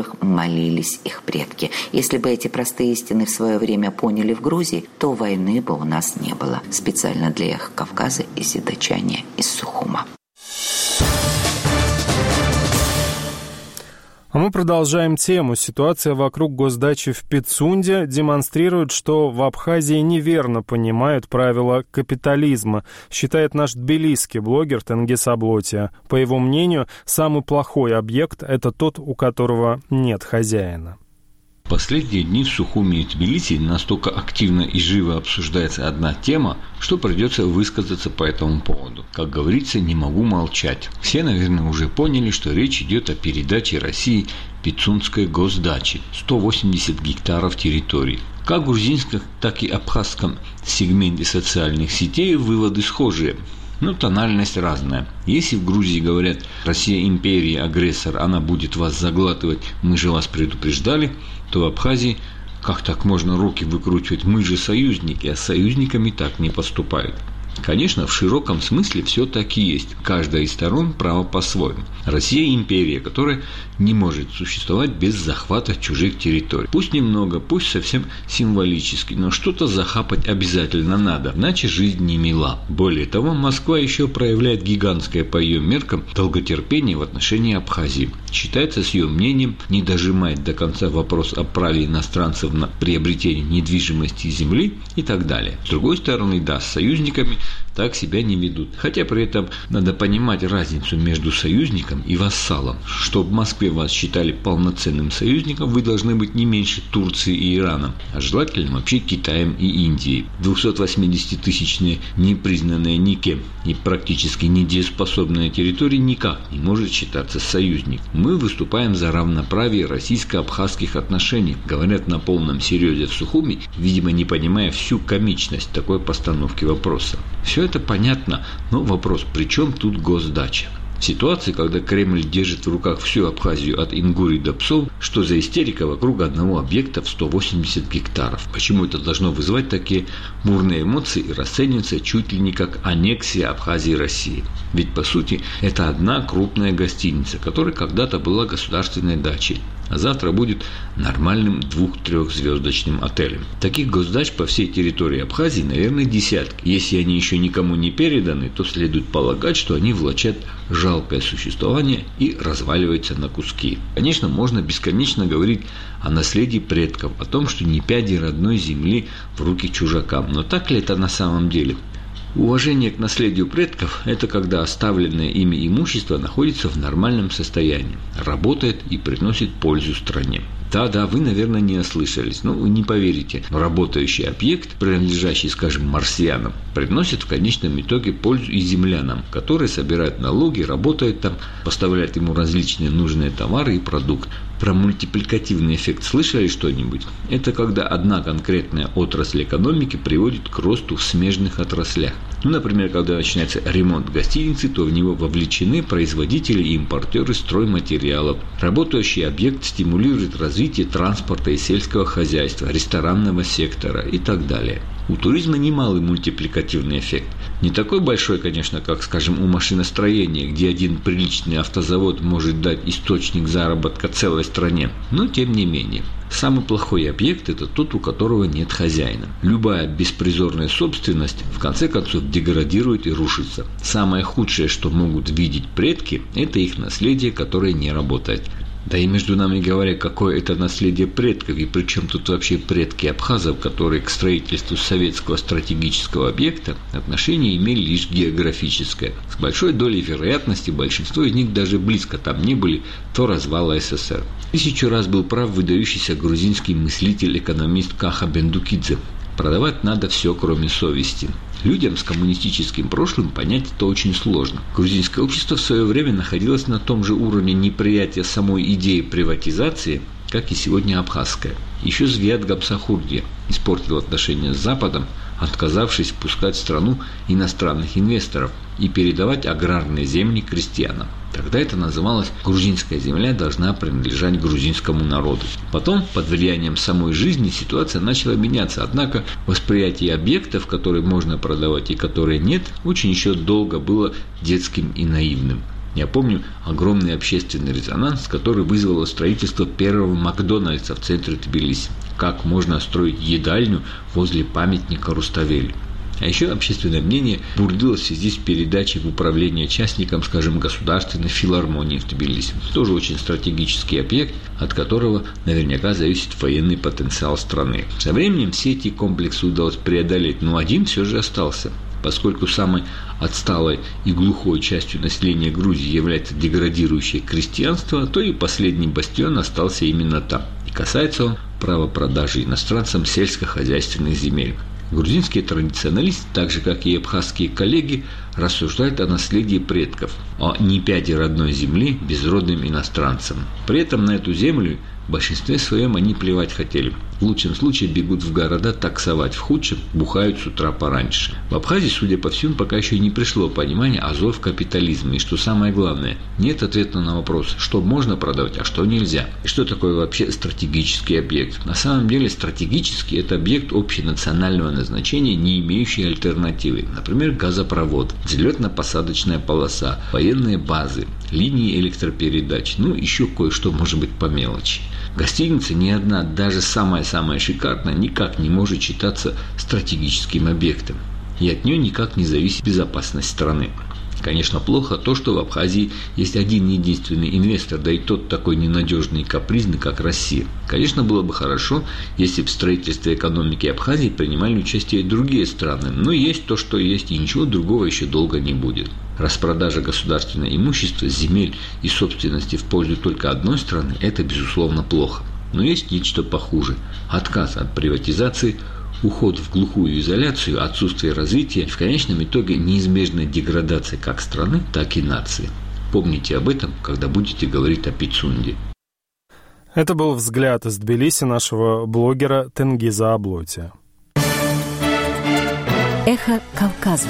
которых молились их предки. Если бы эти простые истины в свое время поняли в Грузии, то войны бы у нас не было. Специально для «Эхо Кавказа» из Седочания, из Сухума. А мы продолжаем тему. Ситуация вокруг госдачи в Пицунде демонстрирует, что в Абхазии неверно понимают правила капитализма, считает наш тбилисский блогер Тенгиз Аблотия. По его мнению, самый плохой объект – это тот, у которого нет хозяина. В последние дни в Сухуми и Тбилиси настолько активно и живо обсуждается одна тема, что придется высказаться по этому поводу. Как говорится, не могу молчать. Все, наверное, уже поняли, что речь идет о передаче России Пицундской госдачи, 180 гектаров территории. Как в грузинском, так и абхазском сегменте социальных сетей выводы схожие. Но тональность разная. Если в Грузии говорят «Россия империя, агрессор, она будет вас заглатывать, мы же вас предупреждали», то в Абхазии как так можно руки выкручивать, мы же союзники, а с союзниками так не поступают. Конечно, в широком смысле все так и есть. Каждая из сторон права по-своему. Россия – империя, которая не может существовать без захвата чужих территорий. Пусть немного, пусть совсем символически, но что-то захапать обязательно надо, иначе жизнь не мила. Более того, Москва еще проявляет гигантское по ее меркам долготерпение в отношении Абхазии. Считается, с ее мнением, не дожимает до конца вопрос о праве иностранцев на приобретение недвижимости и земли и так далее. С другой стороны, да, с союзниками так себя не ведут. Хотя при этом надо понимать разницу между союзником и вассалом. Чтобы в Москве вас считали полноценным союзником, вы должны быть не меньше Турции и Ирана, а желательно вообще Китаем и Индией. 280-тысячная непризнанная никем и практически недееспособная территория никак не может считаться союзником. Мы выступаем за равноправие российско-абхазских отношений, говорят на полном серьезе в Сухуми, видимо не понимая всю комичность такой постановки вопроса. Все это понятно, но вопрос, при чем тут госдача? В ситуации, когда Кремль держит в руках всю Абхазию от Ингурии до Псов, что за истерика вокруг одного объекта в 180 гектаров? Почему это должно вызывать такие бурные эмоции и расцениваться чуть ли не как аннексия Абхазии России? Ведь, по сути, это одна крупная гостиница, которая когда-то была государственной дачей, а завтра будет нормальным 2-3-звездочным отелем. Таких госдач по всей территории Абхазии, наверное, десятки. Если они еще никому не переданы, то следует полагать, что они влачат жалкое существование и разваливаются на куски. Конечно, можно бесконечно говорить о наследии предков, о том, что не пяди родной земли в руки чужакам. Но так ли это на самом деле? Уважение к наследию предков – это когда оставленное ими имущество находится в нормальном состоянии, работает и приносит пользу стране. Да, вы, наверное, не ослышались, но вы не поверите. Работающий объект, принадлежащий, скажем, марсианам, приносит в конечном итоге пользу и землянам, которые собирают налоги, работают там, поставляют ему различные нужные товары и продукты. Про мультипликативный эффект слышали что-нибудь? Это когда одна конкретная отрасль экономики приводит к росту в смежных отраслях. Например, когда начинается ремонт гостиницы, то в него вовлечены производители и импортеры стройматериалов. Работающий объект стимулирует развитие транспорта и сельского хозяйства, ресторанного сектора и так далее. У туризма немалый мультипликативный эффект. Не такой большой, конечно, как, скажем, у машиностроения, где один приличный автозавод может дать источник заработка целой стране, но тем не менее. Самый плохой объект – это тот, у которого нет хозяина. Любая беспризорная собственность, в конце концов, деградирует и рушится. Самое худшее, что могут видеть предки – это их наследие, которое не работает. Да и между нами говоря, какое это наследие предков, и при чем тут вообще предки абхазов, которые к строительству советского стратегического объекта отношение имели лишь географическое. С большой долей вероятности большинство из них даже близко там не были до развала СССР. 1000 раз был прав выдающийся грузинский мыслитель-экономист Каха Бендукидзе. Продавать надо все, кроме совести. Людям с коммунистическим прошлым понять это очень сложно. Грузинское общество в свое время находилось на том же уровне неприятия самой идеи приватизации, как и сегодня абхазское. Еще Звиат Гамсахурдия испортил отношения с Западом, отказавшись впускать в страну иностранных инвесторов и передавать аграрные земли крестьянам. Тогда это называлось «грузинская земля должна принадлежать грузинскому народу». Потом, под влиянием самой жизни, ситуация начала меняться, однако восприятие объектов, которые можно продавать и которые нет, очень еще долго было детским и наивным. Я помню огромный общественный резонанс, который вызвало строительство первого Макдональдса в центре Тбилиси. Как можно строить едальню возле памятника Руставели? А еще общественное мнение бурлило в связи с передачей в управление частникам, скажем, государственной филармонии в Тбилиси. Тоже очень стратегический объект, от которого наверняка зависит военный потенциал страны. Со временем все эти комплексы удалось преодолеть, но один все же остался. Поскольку самой отсталой и глухой частью населения Грузии является деградирующее крестьянство, то и последний бастион остался именно там. И касается он права продажи иностранцам сельскохозяйственных земель. Грузинские традиционалисты, так же как и абхазские коллеги, рассуждают о наследии предков, о непяде родной земли безродным иностранцам. При этом на эту землю в большинстве своем они плевать хотели. В лучшем случае бегут в города таксовать, в худшем бухают с утра пораньше. В Абхазии, судя по всему, пока еще не пришло понимание азов капитализма. И что самое главное, нет ответа на вопрос, что можно продавать, а что нельзя. И что такое вообще стратегический объект? На самом деле стратегический – это объект общенационального назначения, не имеющий альтернативы. Например, газопровод, взлетно-посадочная полоса, военные базы, линии электропередач, ну еще кое-что может быть по мелочи. Гостиница ни одна, даже самая шикарная, никак не может считаться стратегическим объектом. И от нее никак не зависит безопасность страны. Конечно, плохо то, что в Абхазии есть один единственный инвестор, да и тот такой ненадежный и капризный, как Россия. Конечно, было бы хорошо, если в строительстве экономики Абхазии принимали участие и другие страны. Но есть то, что есть, и ничего другого еще долго не будет. Распродажа государственного имущества, земель и собственности в пользу только одной страны – это, безусловно, плохо. Но есть нечто похуже. Отказ от приватизации, уход в глухую изоляцию, отсутствие развития, в конечном итоге неизбежная деградация как страны, так и нации. Помните об этом, когда будете говорить о Пицунде. Это был взгляд из Тбилиси нашего блогера Тенгиза Аблоти. Эхо Кавказа.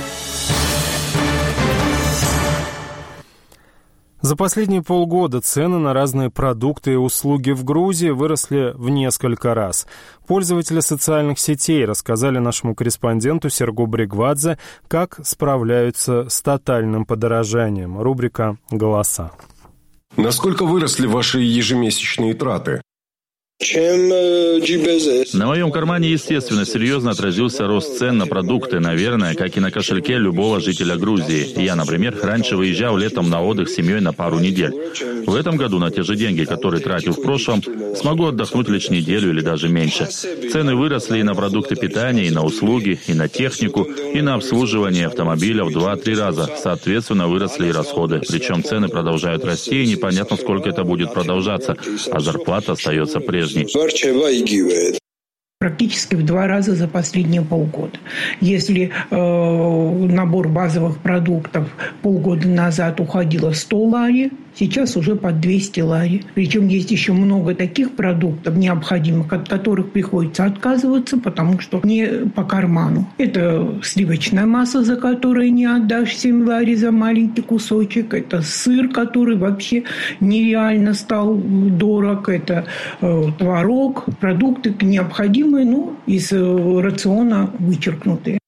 За последние полгода цены на разные продукты и услуги в Грузии выросли в несколько раз. Пользователи социальных сетей рассказали нашему корреспонденту Сергу Бригвадзе, как справляются с тотальным подорожанием. Рубрика «Голоса». Насколько выросли ваши ежемесячные траты? На моем кармане, естественно, серьезно отразился рост цен на продукты, наверное, как и на кошельке любого жителя Грузии. Я, например, раньше выезжал летом на отдых с семьей на пару недель. В этом году на те же деньги, которые тратил в прошлом, смогу отдохнуть лишь неделю или даже меньше. Цены выросли и на продукты питания, и на услуги, и на технику, и на обслуживание автомобиля в 2-3 раза. Соответственно, выросли и расходы. Причем цены продолжают расти, и непонятно, сколько это будет продолжаться, а зарплата остается прежней. Практически в 2 раза за последние полгода. Если набор базовых продуктов полгода назад уходило 100 лари, сейчас уже под 200 лари. Причем есть еще много таких продуктов необходимых, от которых приходится отказываться, потому что не по карману. Это сливочная масса, за которую не отдашь 7 лари за маленький кусочек. Это сыр, который вообще нереально стал дорог. Это творог, продукты необходимые, но из рациона вычеркнутые.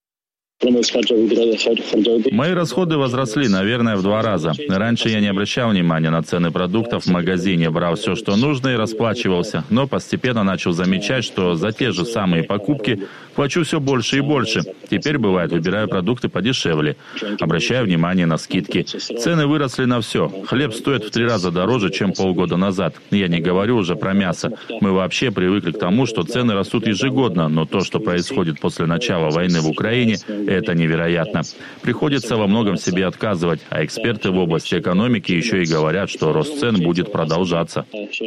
Мои расходы возросли, наверное, в 2 раза. Раньше я не обращал внимания на цены продуктов в магазине, брал все, что нужно, и расплачивался. Но постепенно начал замечать, что за те же самые покупки плачу все больше и больше. Теперь, бывает, выбираю продукты подешевле. Обращаю внимание на скидки. Цены выросли на все. Хлеб стоит в 3 раза дороже, чем полгода назад. Я не говорю уже про мясо. Мы вообще привыкли к тому, что цены растут ежегодно, но то, что происходит после начала войны в Украине, это невероятно. Приходится во многом себе отказывать, а эксперты в области экономики еще и говорят, что рост цен будет продолжаться.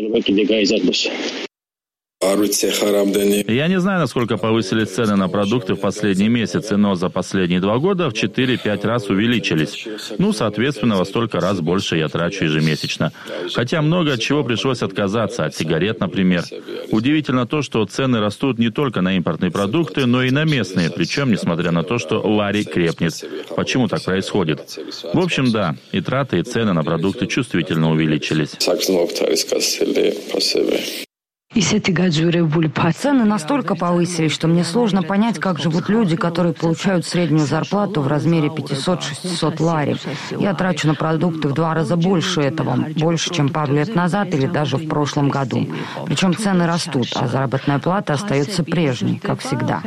Я не знаю, насколько повысились цены на продукты в последние месяцы, но за последние 2 года в 4-5 раз увеличились. Соответственно, во столько раз больше я трачу ежемесячно. Хотя много от чего пришлось отказаться, от сигарет, например. Удивительно то, что цены растут не только на импортные продукты, но и на местные, причем несмотря на то, что лари крепнет. Почему так происходит? В общем, да, и траты, и цены на продукты чувствительно увеличились. Цены настолько повысились, что мне сложно понять, как живут люди, которые получают среднюю зарплату в размере 500-600 лари. Я трачу на продукты в 2 раза больше этого, больше, чем пару лет назад или даже в прошлом году. Причем цены растут, а заработная плата остается прежней, как всегда.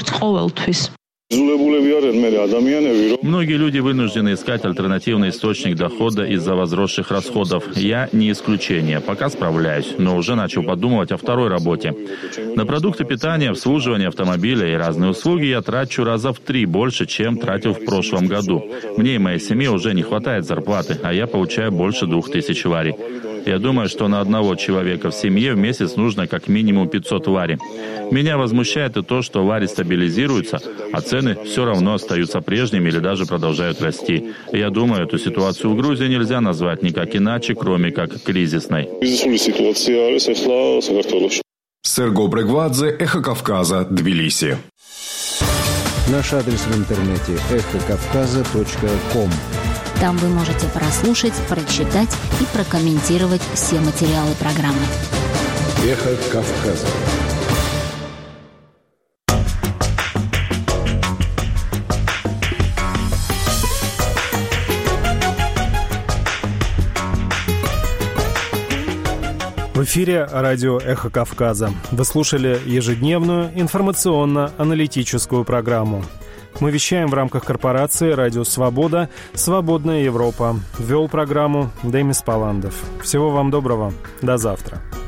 Многие люди вынуждены искать альтернативный источник дохода из-за возросших расходов. Я не исключение. Пока справляюсь, но уже начал подумывать о второй работе. На продукты питания, обслуживание автомобиля и разные услуги я трачу раза в 3 больше, чем тратил в прошлом году. Мне и моей семье уже не хватает зарплаты, а я получаю больше 2000 лари. Я думаю, что на одного человека в семье в месяц нужно как минимум 500 лари. Меня возмущает и то, что лари стабилизируются, а цены все равно остаются прежними или даже продолжают расти. И я думаю, эту ситуацию в Грузии нельзя назвать никак иначе, кроме как кризисной. Серго Брегвадзе, Эхо Кавказа, Тбилиси. Наш адрес в интернете эхокавказа.ком. Там вы можете прослушать, прочитать и прокомментировать все материалы программы. Эхо Кавказа. В эфире радио «Эхо Кавказа». Вы слушали ежедневную информационно-аналитическую программу. Мы вещаем в рамках корпорации «Радио Свобода», «Свободная Европа». Вел программу Демис Паландов. Всего вам доброго. До завтра.